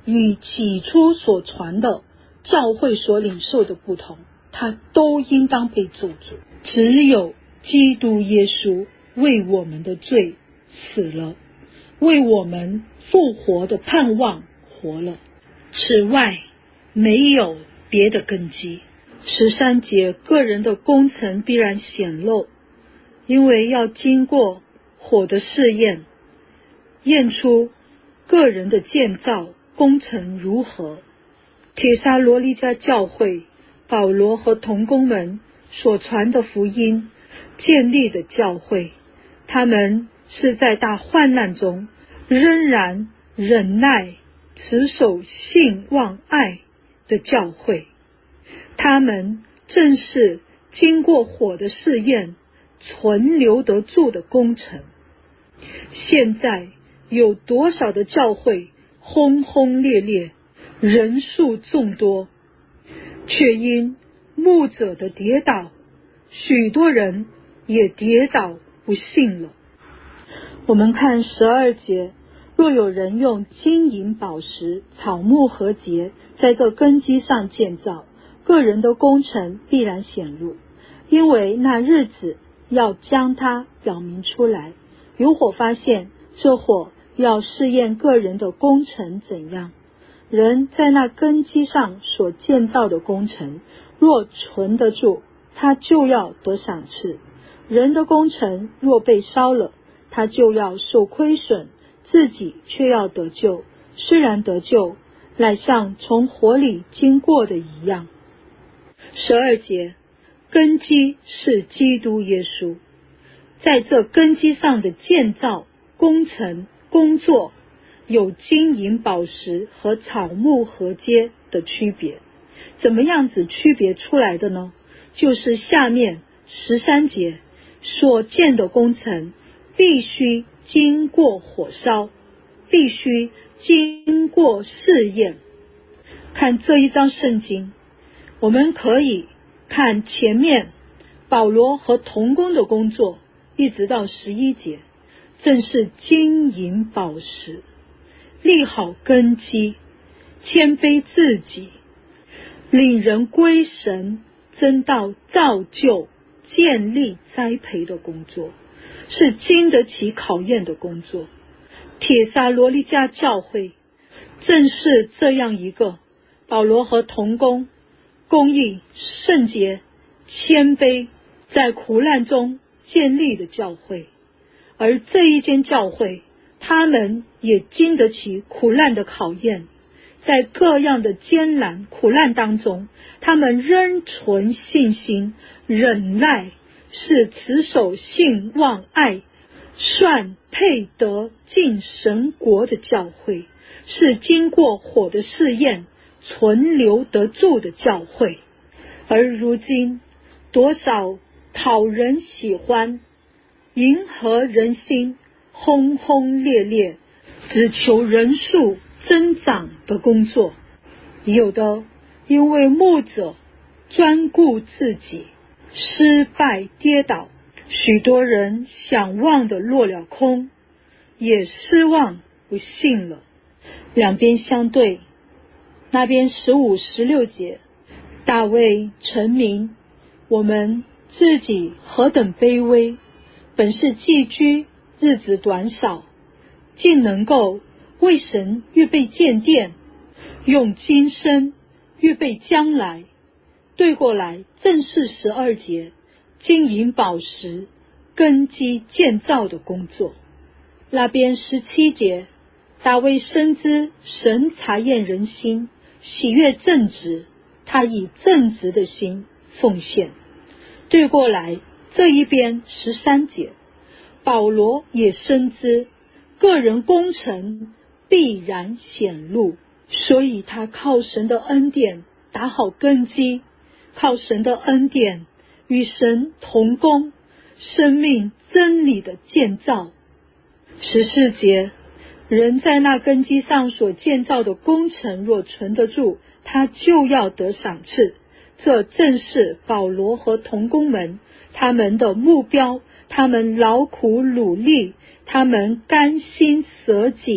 与起初所传的教会所领受的不同，它都应当被咒诅。只有基督耶稣为我们的罪死了，为我们复活的盼望活了，此外没有别的根基。13节，个人的工程必然显露，因为要经过火的试验，验出个人的建造工程如何。帖撒罗尼迦教会保罗和同工们所传的福音建立的教会，他们是在大患难中仍然忍耐持守信望爱的教会，他们正是经过火的试验存留得住的工程。现在有多少的教会轰轰烈烈，人数众多，却因牧者的跌倒，许多人也跌倒不信了。我们看12节，若有人用金银宝石、草木和节在这根基上建造，个人的工程必然显露，因为那日子要将它表明出来。有火发现，这火要试验个人的工程怎样。人在那根基上所建造的工程，若存得住，他就要得赏赐；人的工程若被烧了，他就要受亏损，自己却要得救。虽然得救，乃像从火里经过的一样。12节，根基是基督耶稣，在这根基上的建造工程工作有金银宝石和草木禾秸的区别。怎么样子区别出来的呢？就是下面13节所建的工程必须经过火烧，必须经过试验。看这一章圣经，我们可以看前面保罗和同工的工作，一直到11节，正是金银宝石，立好根基，谦卑自己，领人归神，真道造就建立栽培的工作，是经得起考验的工作。帖撒罗尼迦教会正是这样一个保罗和同工公义、圣洁、谦卑，在苦难中建立的教会。而这一间教会，他们也经得起苦难的考验，在各样的艰难苦难当中，他们仍存信心忍耐，是持守信望爱，算配得进神国的教会，是经过火的试验存留得住的教会。而如今多少讨人喜欢，迎合人心，轰轰烈烈，只求人数增长的工作，有的因为牧者专顾自己，失败跌倒，许多人想望的落了空，也失望不信了。两边相对，那边15、16节，大卫成名，我们自己何等卑微，本是寄居，日子短少，竟能够为神预备建殿，用今生预备将来。对过来正是12节，金银宝石根基建造的工作。那边17节，大卫深知神察验人心，喜悦正直，他以正直的心奉献。对过来这一边13节，保罗也深知个人工程必然显露，所以他靠神的恩典打好根基，靠神的恩典与神同工，生命真理的建造。14节，人在那根基上所建造的工程若存得住，他就要得赏赐。这正是保罗和同工们他们的目标，他们劳苦努力，他们甘心舍己，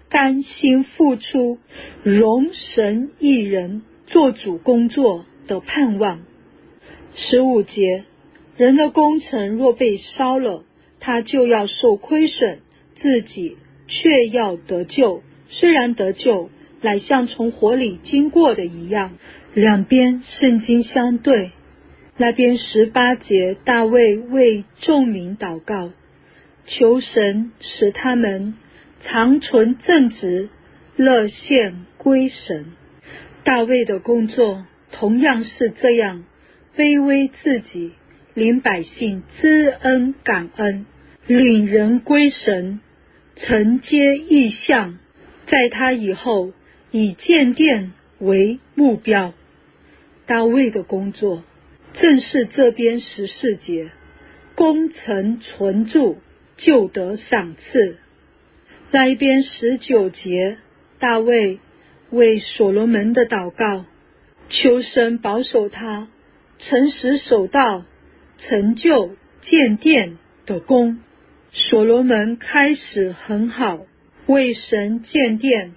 甘心付出，容神一人做主工作的盼望。15节，人的工程若被烧了，他就要受亏损，自己却要得救，虽然得救，乃像从火里经过的一样。两边圣经相对。那边18节，大卫为众民祷告，求神使他们常存正直，乐献归神。大卫的工作同样是这样，卑微自己，领百姓知恩感恩，领人归神，承接意向，在他以后以建殿为目标。大卫的工作正是这边14节，功成存住，就得赏赐。那一边19节，大卫为所罗门的祷告，求神保守他诚实守道，成就建殿的功。所罗门开始很好，为神建殿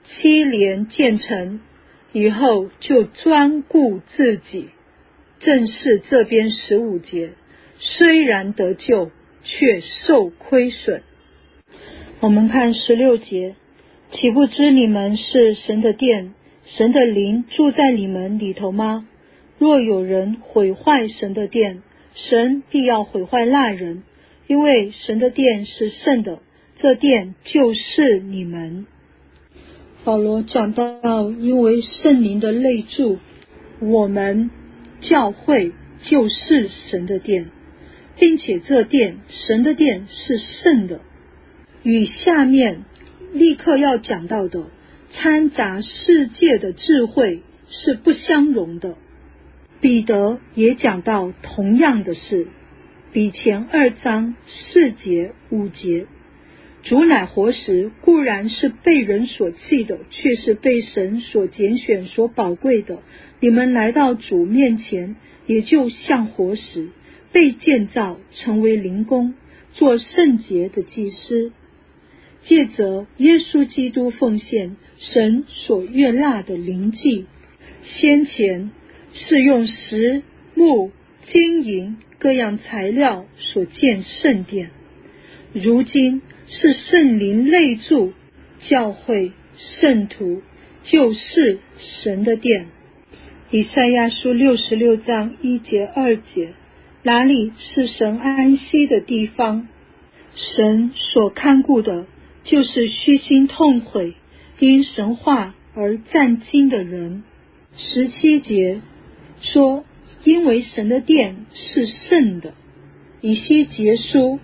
7年建成，以后就专顾自己。正是这边15节，虽然得救，却受亏损。我们看16节，岂不知你们是神的殿，神的灵住在你们里头吗？若有人毁坏神的殿，神必要毁坏那人，因为神的殿是圣的，这殿就是你们。保罗讲到，因为圣灵的内住，我们教会就是神的殿，并且这殿，神的殿是圣的，与下面立刻要讲到的掺杂世界的智慧是不相容的。彼得也讲到同样的事，比前2章4节5节，主乃活石，固然是被人所弃的，却是被神所拣选所宝贵的。你们来到主面前，也就像活石，被建造成为灵宫，做圣洁的祭司，借着耶稣基督奉献神所悦纳的灵祭。先前是用石木金银各样材料所建圣殿，如今是圣灵内住，教会圣徒就是神的殿。以赛亚书66章1节2节，哪里是神安息的地方？神所看顾的就是虚心痛悔，因神话而战惊的人。17节说，因为神的殿是圣的。以西结书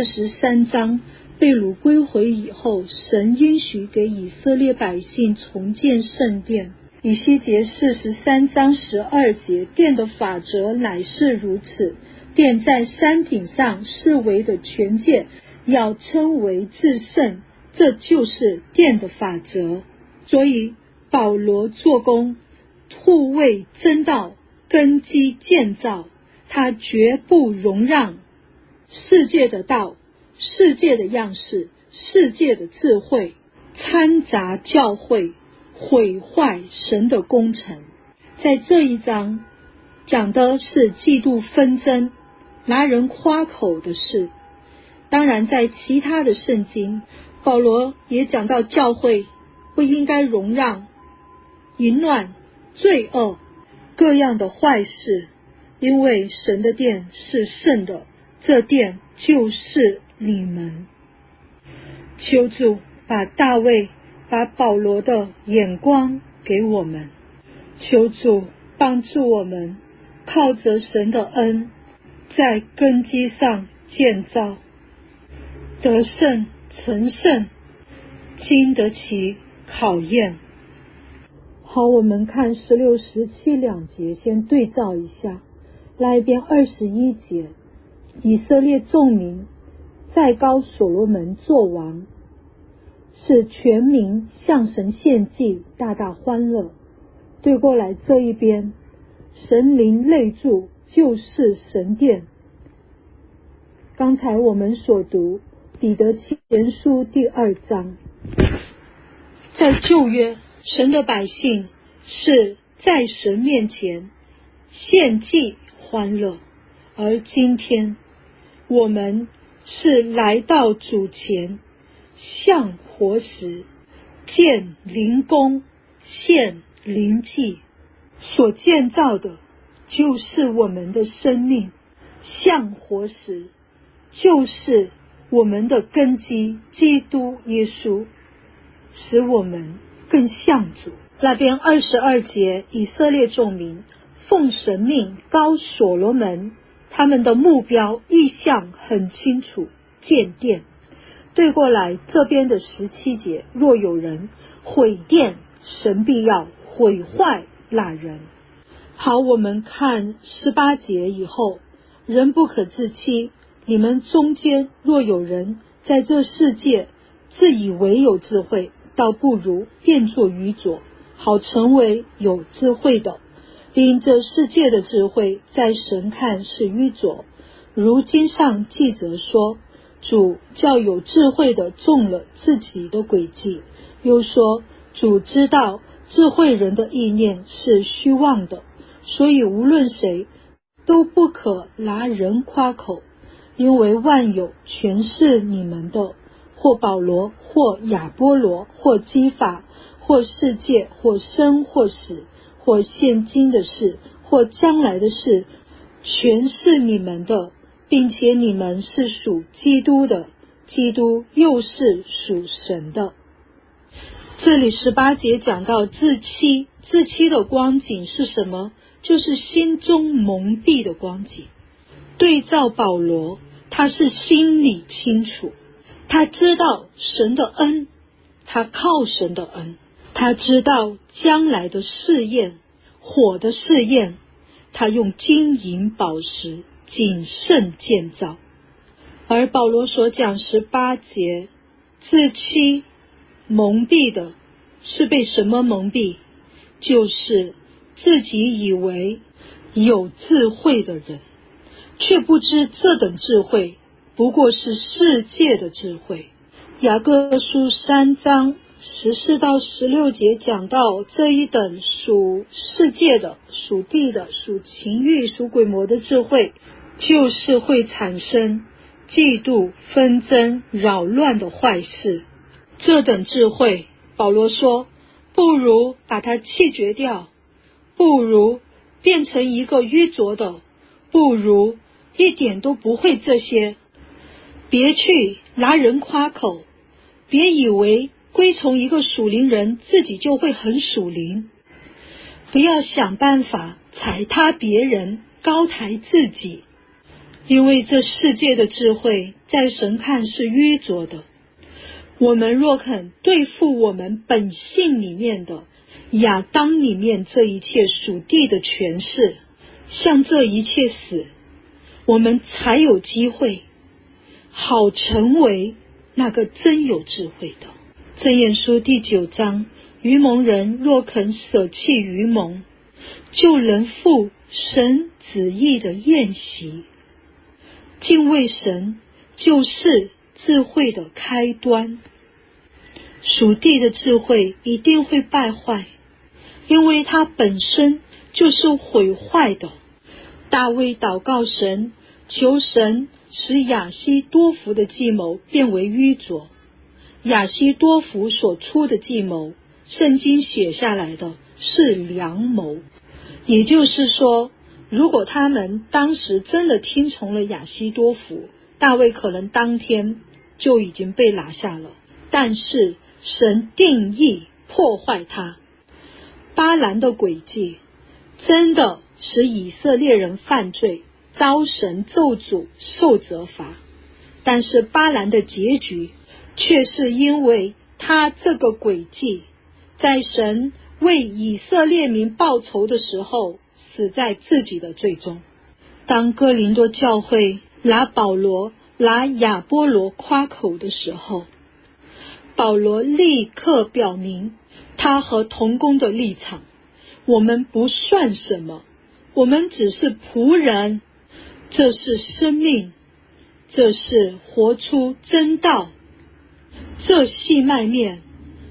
43章，被掳归回以后，神应许给以色列百姓重建圣殿。以西结43章12节，殿的法则乃是如此，殿在山顶上视为的全界，要称为至圣，这就是殿的法则。所以保罗做工，护卫真道，根基建造，他绝不容让世界的道、世界的样式、世界的智慧掺杂教会，毁坏神的工程。在这一章讲的是嫉妒纷争、拿人夸口的事。当然在其他的圣经，保罗也讲到教会不应该容让淫乱、罪恶、各样的坏事，因为神的殿是圣的，这殿就是你们。求主把大卫、把保罗的眼光给我们，求主帮助我们，靠着神的恩，在根基上建造，得胜成圣，经得起考验。好，我们看16、17两节，先对照一下。那一边21节，以色列众民再高所罗门作王，使全民向神献祭，大大欢乐。对过来这一边，神灵内住，就是神殿。刚才我们所读彼得前书第2章， 在旧约，神的百姓是在神面前献祭欢乐，而今天我们是来到主前，向活石建灵宫，献灵祭，所建造的就是我们的生命，向活石就是我们的根基，基督耶稣，使我们更像主。那边22节，以色列众民奉神命膏所罗门，他们的目标意向很清楚，建殿。对过来这边的17节，若有人毁殿，神必要毁坏那人。好，我们看18节以后，人不可自欺，你们中间若有人在这世界自以为有智慧，倒不如变作愚拙，好成为有智慧的。因这世界的智慧在神看是愚拙。如经上记着说，主叫有智慧的中了自己的诡计，又说主知道智慧人的意念是虚妄的，所以无论谁都不可拿人夸口，因为万有全是你们的，或保罗，或亚波罗，或基法，或世界，或生，或死，或现今的事，或将来的事，全是你们的，并且你们是属基督的，基督又是属神的。这里18节讲到自欺，自欺的光景是什么？就是心中蒙蔽的光景。对照保罗，他是心里清楚，他知道神的恩，他靠神的恩，他知道将来的试验，火的试验，他用金银宝石谨慎建造。而保罗所讲18节，自欺蒙蔽的是被什么蒙蔽？就是自己以为有智慧的人，却不知这等智慧不过是世界的智慧。雅各书3章14到16节讲到，这一等属世界的、属地的、属情欲、属鬼魔的智慧，就是会产生嫉妒、纷争、扰乱的坏事。这等智慧，保罗说，不如把它弃绝掉，不如变成一个愚拙的，不如一点都不会这些。别去拿人夸口，别以为归从一个属灵人自己就会很属灵，不要想办法踩踏别人，高抬自己，因为这世界的智慧在神看是愚拙的。我们若肯对付我们本性里面的亚当里面这一切属地的权势，向这一切死，我们才有机会好成为那个真有智慧的。箴言书第9章，愚蒙人若肯舍弃愚蒙，就能赴神旨意的宴席。敬畏神就是智慧的开端。属地的智慧一定会败坏，因为它本身就是毁坏的。大卫祷告神，求神使亚希多弗的计谋变为愚拙。亚希多弗所出的计谋，圣经写下来的是良谋。也就是说，如果他们当时真的听从了亚希多弗，大卫可能当天就已经被拿下了。但是神定义破坏他。巴兰的诡计真的使以色列人犯罪，遭神咒诅，受责罚。但是巴兰的结局却是因为他这个诡计，在神为以色列民报仇的时候，死在自己的罪中。当哥林多教会拿保罗、拿亚波罗夸口的时候，保罗立刻表明他和同工的立场，我们不算什么，我们只是仆人，这是生命，这是活出真道，这细麦面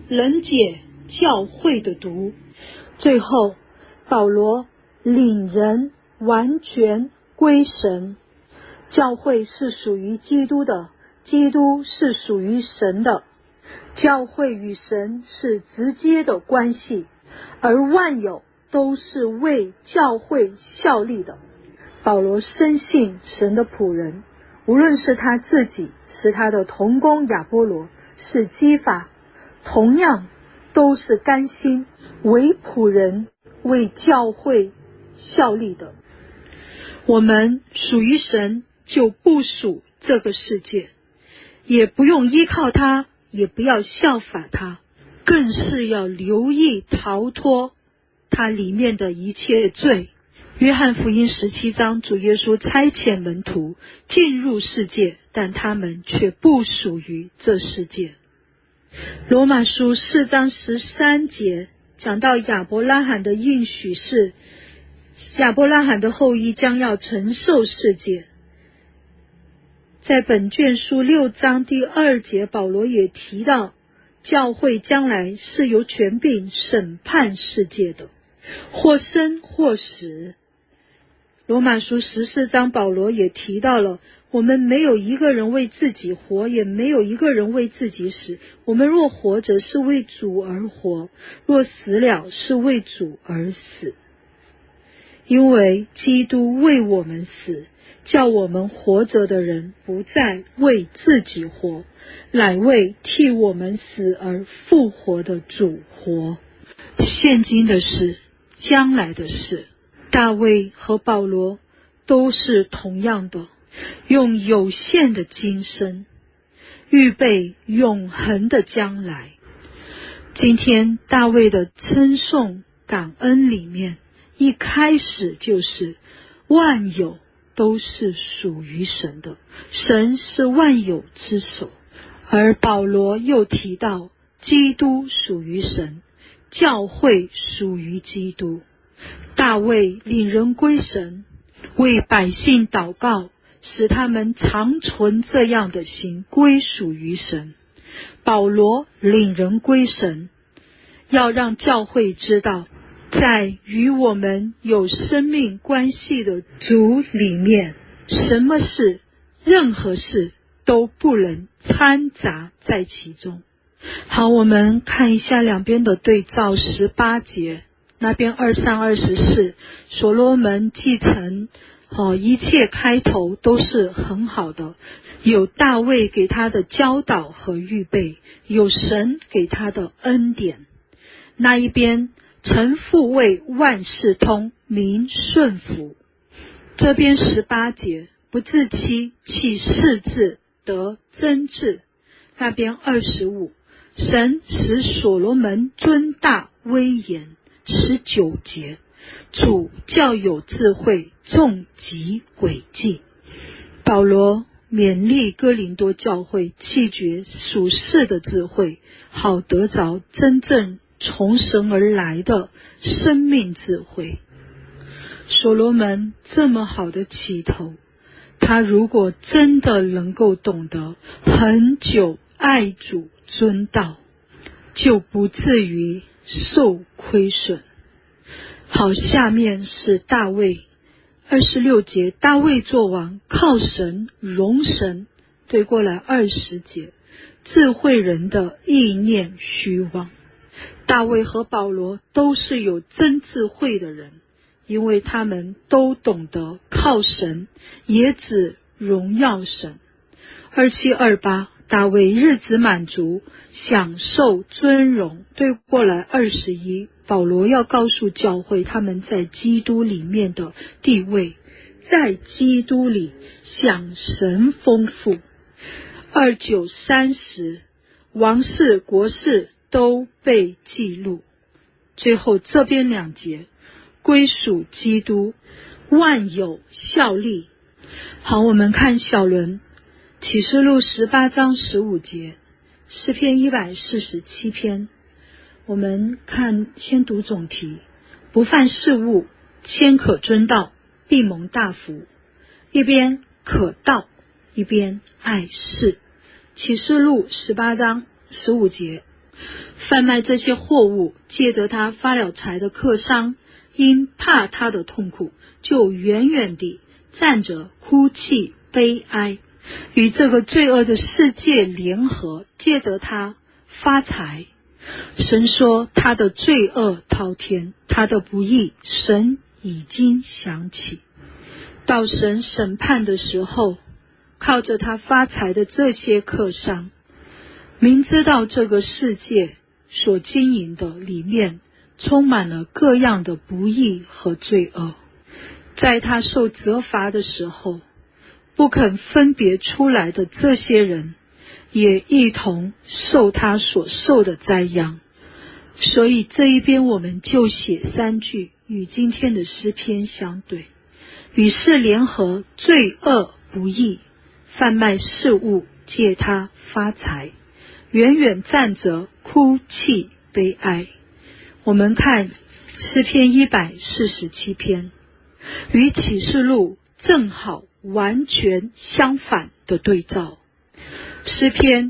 能解教会的毒。最后，保罗领人完全归神。教会是属于基督的，基督是属于神的。教会与神是直接的关系，而万有都是为教会效力的。保罗深信神的仆人，无论是他自己，是他的同工亚波罗，是基法，同样都是甘心为仆人，为教会效力的。我们属于神，就不属这个世界，也不用依靠它，也不要效法它，更是要留意逃脱它里面的一切罪。约翰福音17章，主耶稣差遣门徒进入世界，但他们却不属于这世界。罗马书4章13节讲到亚伯拉罕的应许是亚伯拉罕的后裔将要承受世界。在本卷书6章第2节，保罗也提到教会将来是由权柄审判世界的，或生或死。罗马书14章，保罗也提到了我们没有一个人为自己活，也没有一个人为自己死。我们若活着，是为主而活；若死了，是为主而死。因为基督为我们死，叫我们活着的人不再为自己活，乃为替我们死而复活的主活。现今的事，将来的事，大卫和保罗都是同样的，用有限的今生预备永恒的将来。今天大卫的称颂感恩里面，一开始就是万有都是属于神的，神是万有之首。而保罗又提到基督属于神，教会属于基督。大卫领人归神，为百姓祷告，使他们常存这样的心，归属于神。保罗领人归神，要让教会知道，在与我们有生命关系的主里面，什么事，任何事都不能掺杂在其中。好，我们看一下两边的对照。18节那边23、24，所罗门继承一切开头都是很好的，有大卫给他的教导和预备，有神给他的恩典。那一边臣父为万事通，民顺服。这边18节不自欺，起誓志，得真志。那边25，神使所罗门尊大威严。19节，主教有智慧，重极诡计。保罗勉励哥林多教会弃绝属世的智慧，好得着真正从神而来的生命智慧。所罗门这么好的起头，他如果真的能够懂得恒久爱主尊道，就不至于受亏损。好，下面是大卫26节，大卫作王，靠神荣神。对过来20节，智慧人的意念虚妄。大卫和保罗都是有真智慧的人，因为他们都懂得靠神，也只荣耀神。27、28，大卫日子满足，享受尊荣。对过来21，保罗要告诉教会他们在基督里面的地位，在基督里享神丰富。29、30，王室国事都被记录。最后这边2节，归属基督，万有效力。好，我们看小轮启示录18章15节，诗篇147篇。我们看，先读总题：不犯事物，谦可尊道，必蒙大福。一边可道，一边爱事。启示录18章15节， 贩卖这些货物，借着他发了财的客商，因怕他的痛苦，就远远地站着哭泣悲哀，与这个罪恶的世界联合，借着他发财。神说他的罪恶滔天，他的不义神已经想起。到神审判的时候，靠着他发财的这些客商，明知道这个世界所经营的里面充满了各样的不义和罪恶，在他受责罚的时候，不肯分别出来的这些人也一同受他所受的灾殃。所以这一边我们就写3句与今天的诗篇相对：与世联合，罪恶不义，贩卖事物，借他发财，远远站着哭泣悲哀。我们看诗篇147篇，与启示录正好完全相反的对照。诗篇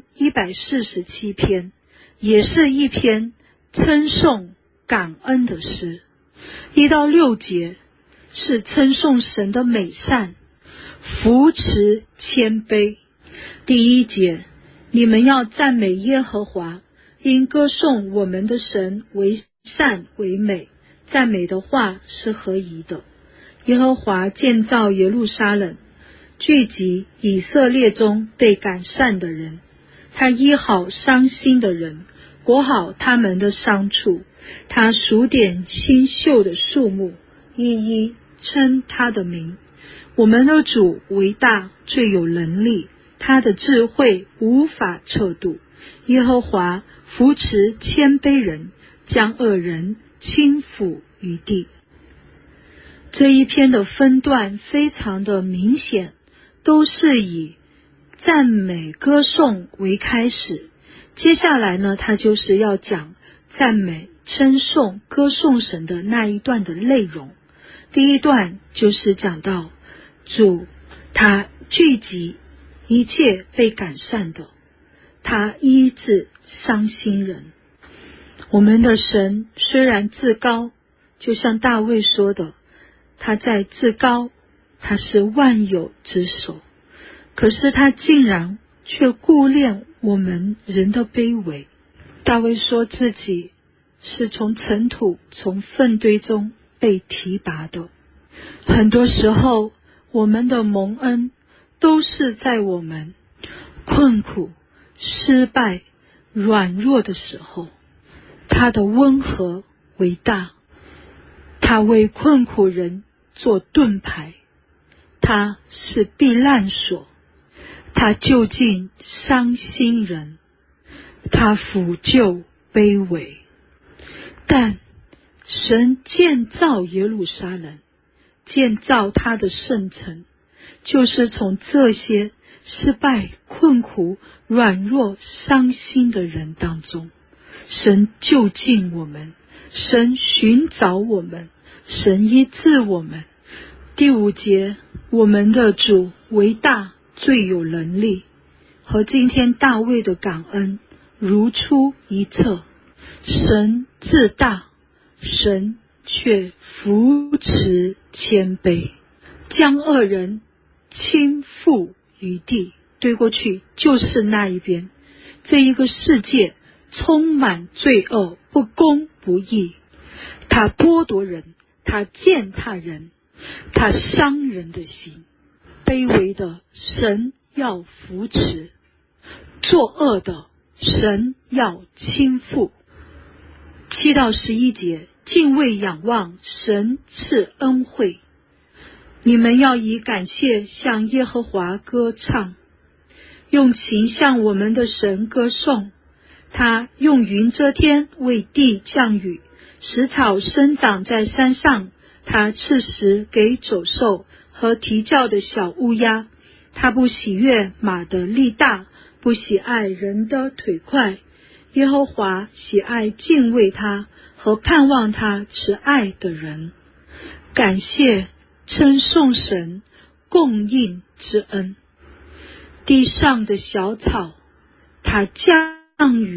147篇也是一篇称颂感恩的诗，1到6节是称颂神的美善，扶持谦卑。第1节，你们要赞美耶和华，因歌颂我们的神为善为美，赞美的话是合宜的。耶和华建造耶路撒冷，聚集以色列中被赶散的人，他医好伤心的人，裹好他们的伤处，他数点新秀的树木，一一称他的名。我们的主为大，最有能力，他的智慧无法测度。耶和华扶持谦卑人，将恶人倾覆于地。这一篇的分段非常的明显，都是以赞美歌颂为开始。接下来呢，他就是要讲赞美称颂歌颂神的那一段的内容。第1段就是讲到主他聚集一切被赶散的，他医治伤心人。我们的神虽然至高，就像大卫说的，他在至高，他是万有之首，可是他竟然却顾念我们人的卑微。大卫说自己是从尘土从粪堆中被提拔的。很多时候我们的蒙恩都是在我们困苦失败软弱的时候，他的温和为大，他为困苦人做盾牌，他是避难所，他救尽伤心人，他抚救卑微。但神建造耶路撒冷，建造他的圣城，就是从这些失败困苦软弱伤心的人当中，神救尽我们，神寻找我们，神医治我们。第5节，我们的主为大，最有能力，和今天大卫的感恩如出一辙。神自大，神却扶持谦卑，将恶人倾覆于地。对过去就是那一边，这一个世界充满罪恶不公不义，他剥夺人，他践踏人，他伤人的心。卑微的神要扶持，作恶的神要倾覆。7到11节，敬畏仰望神赐恩惠，你们要以感谢向耶和华歌唱，用琴向我们的神歌颂。他用云遮天，为地降雨，使草生长在山上。他赐食给走兽和啼叫的小乌鸦。他不喜悦马的力大，不喜爱人的腿快。耶和华喜爱敬畏他和盼望他慈爱的人。感谢称颂神供应之恩。地上的小草他降雨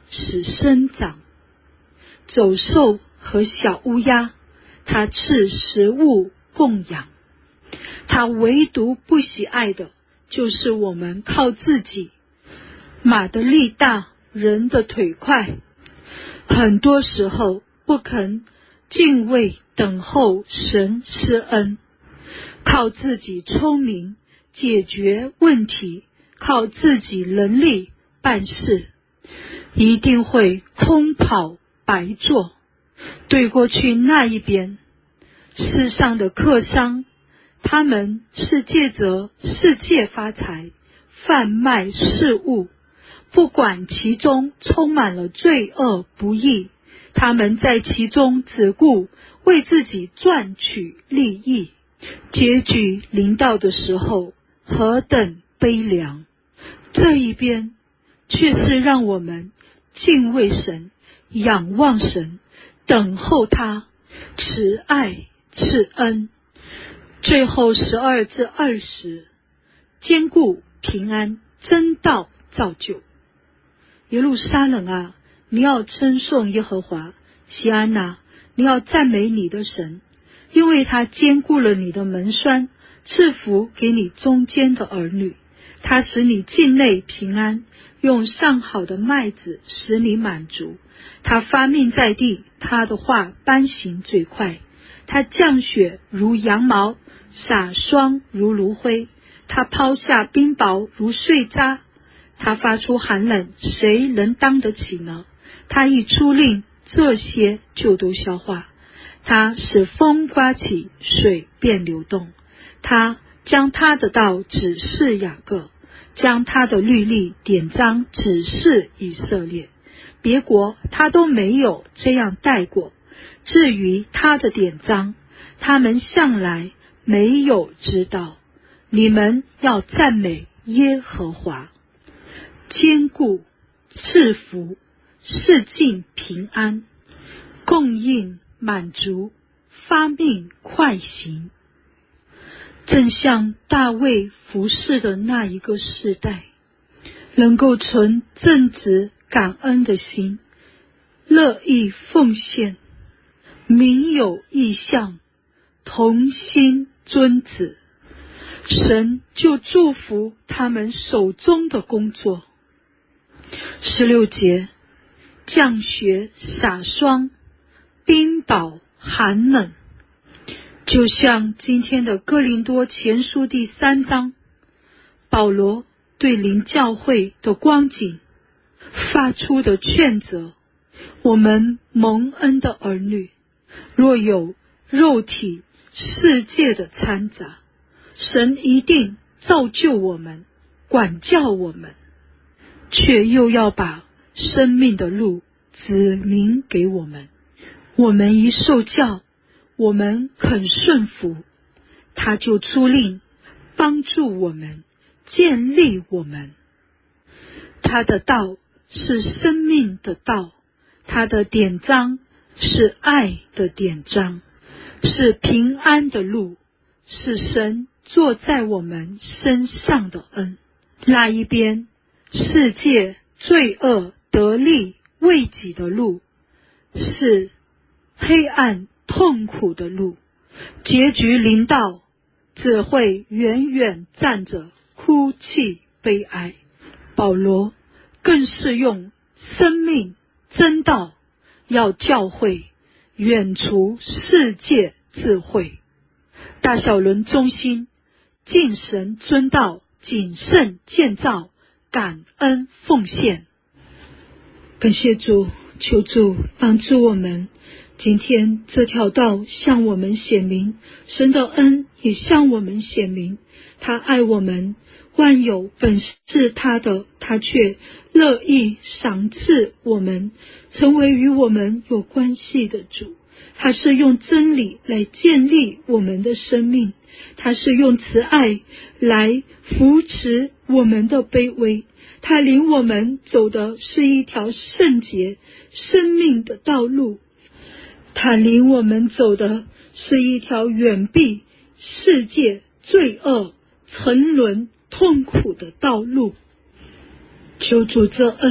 使生长。走兽和小乌鸦，他赐食物供养。他唯独不喜爱的就是我们靠自己。马的力大，人的腿快，很多时候不肯敬畏等候神施恩，靠自己聪明解决问题，靠自己能力办事，一定会空跑白做。对过去那一边，世上的客商，他们是借着世界发财，贩卖事物，不管其中充满了罪恶不义，他们在其中只顾为自己赚取利益，结局临到的时候何等悲凉。这一边却是让我们敬畏神，仰望神，等候他慈爱赐恩。最后12至20，坚固平安，真道造就。耶路撒冷啊，你要称颂耶和华；西安啊，你要赞美你的神，因为他坚固了你的门栓，赐福给你中间的儿女。他使你境内平安，用上好的麦子使你满足。他发命在地，他的话颁行最快。他降雪如羊毛，洒霜如炉灰。他抛下冰雹如碎渣。他发出寒冷，谁能当得起呢？他一出令，这些就都消化。他使风刮起，水便流动。他将他的道指示雅各，将他的律例典章指示以色列。别国他都没有这样带过。至于他的典章，他们向来没有知道。你们要赞美耶和华。坚固赐福，世尽平安，供应满足，发命快行。正像大卫服侍的那一个世代，能够存正直感恩的心，乐意奉献，民有异象，同心尊子，神就祝福他们手中的工作。16节，降雪洒霜，冰雹寒冷。就像今天的哥林多前书第3章，保罗对灵教会的光景发出的劝责：我们蒙恩的儿女，若有肉体世界的掺杂，神一定造就我们，管教我们，却又要把生命的路指明给我们。我们一受教，我们肯顺服，他就出令帮助我们，建立我们。他的道是生命的道，他的典章是爱的典章，是平安的路，是神坐在我们身上的恩。那一边世界罪恶得利为己的路，是黑暗痛苦的路，结局临到，只会远远站着哭泣悲哀。保罗更是用生命真道，要教会远除世界智慧，大小人忠心，敬神尊道，谨慎建造，感恩奉献。感谢主，求主帮助我们，今天这条道向我们显明，神的恩也向我们显明。他爱我们，万有本是他的，他却乐意赏赐我们，成为与我们有关系的主。他是用真理来建立我们的生命，他是用慈爱来扶持我们的卑微，他领我们走的是一条圣洁生命的道路，他领我们走的是一条远避世界罪恶沉沦痛苦的道路。求主这恩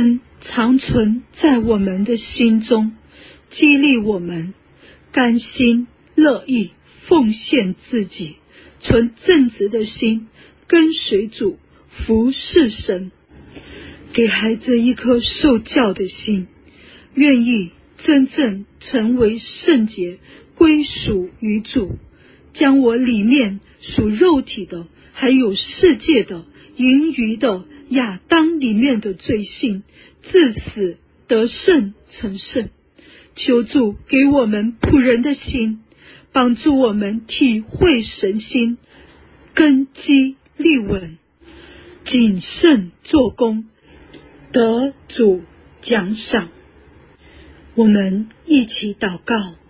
常存在我们的心中，激励我们甘心乐意奉献自己，存正直的心，跟随主，服侍神。给孩子一颗受教的心，愿意真正成为圣洁，归属于主，将我里面属肉体的，还有世界的、盈余的、亚当里面的罪性，自死得胜成圣。求主给我们仆人的心，帮助我们体会神心，根基立稳，谨慎做工，得主奖赏。我们一起祷告。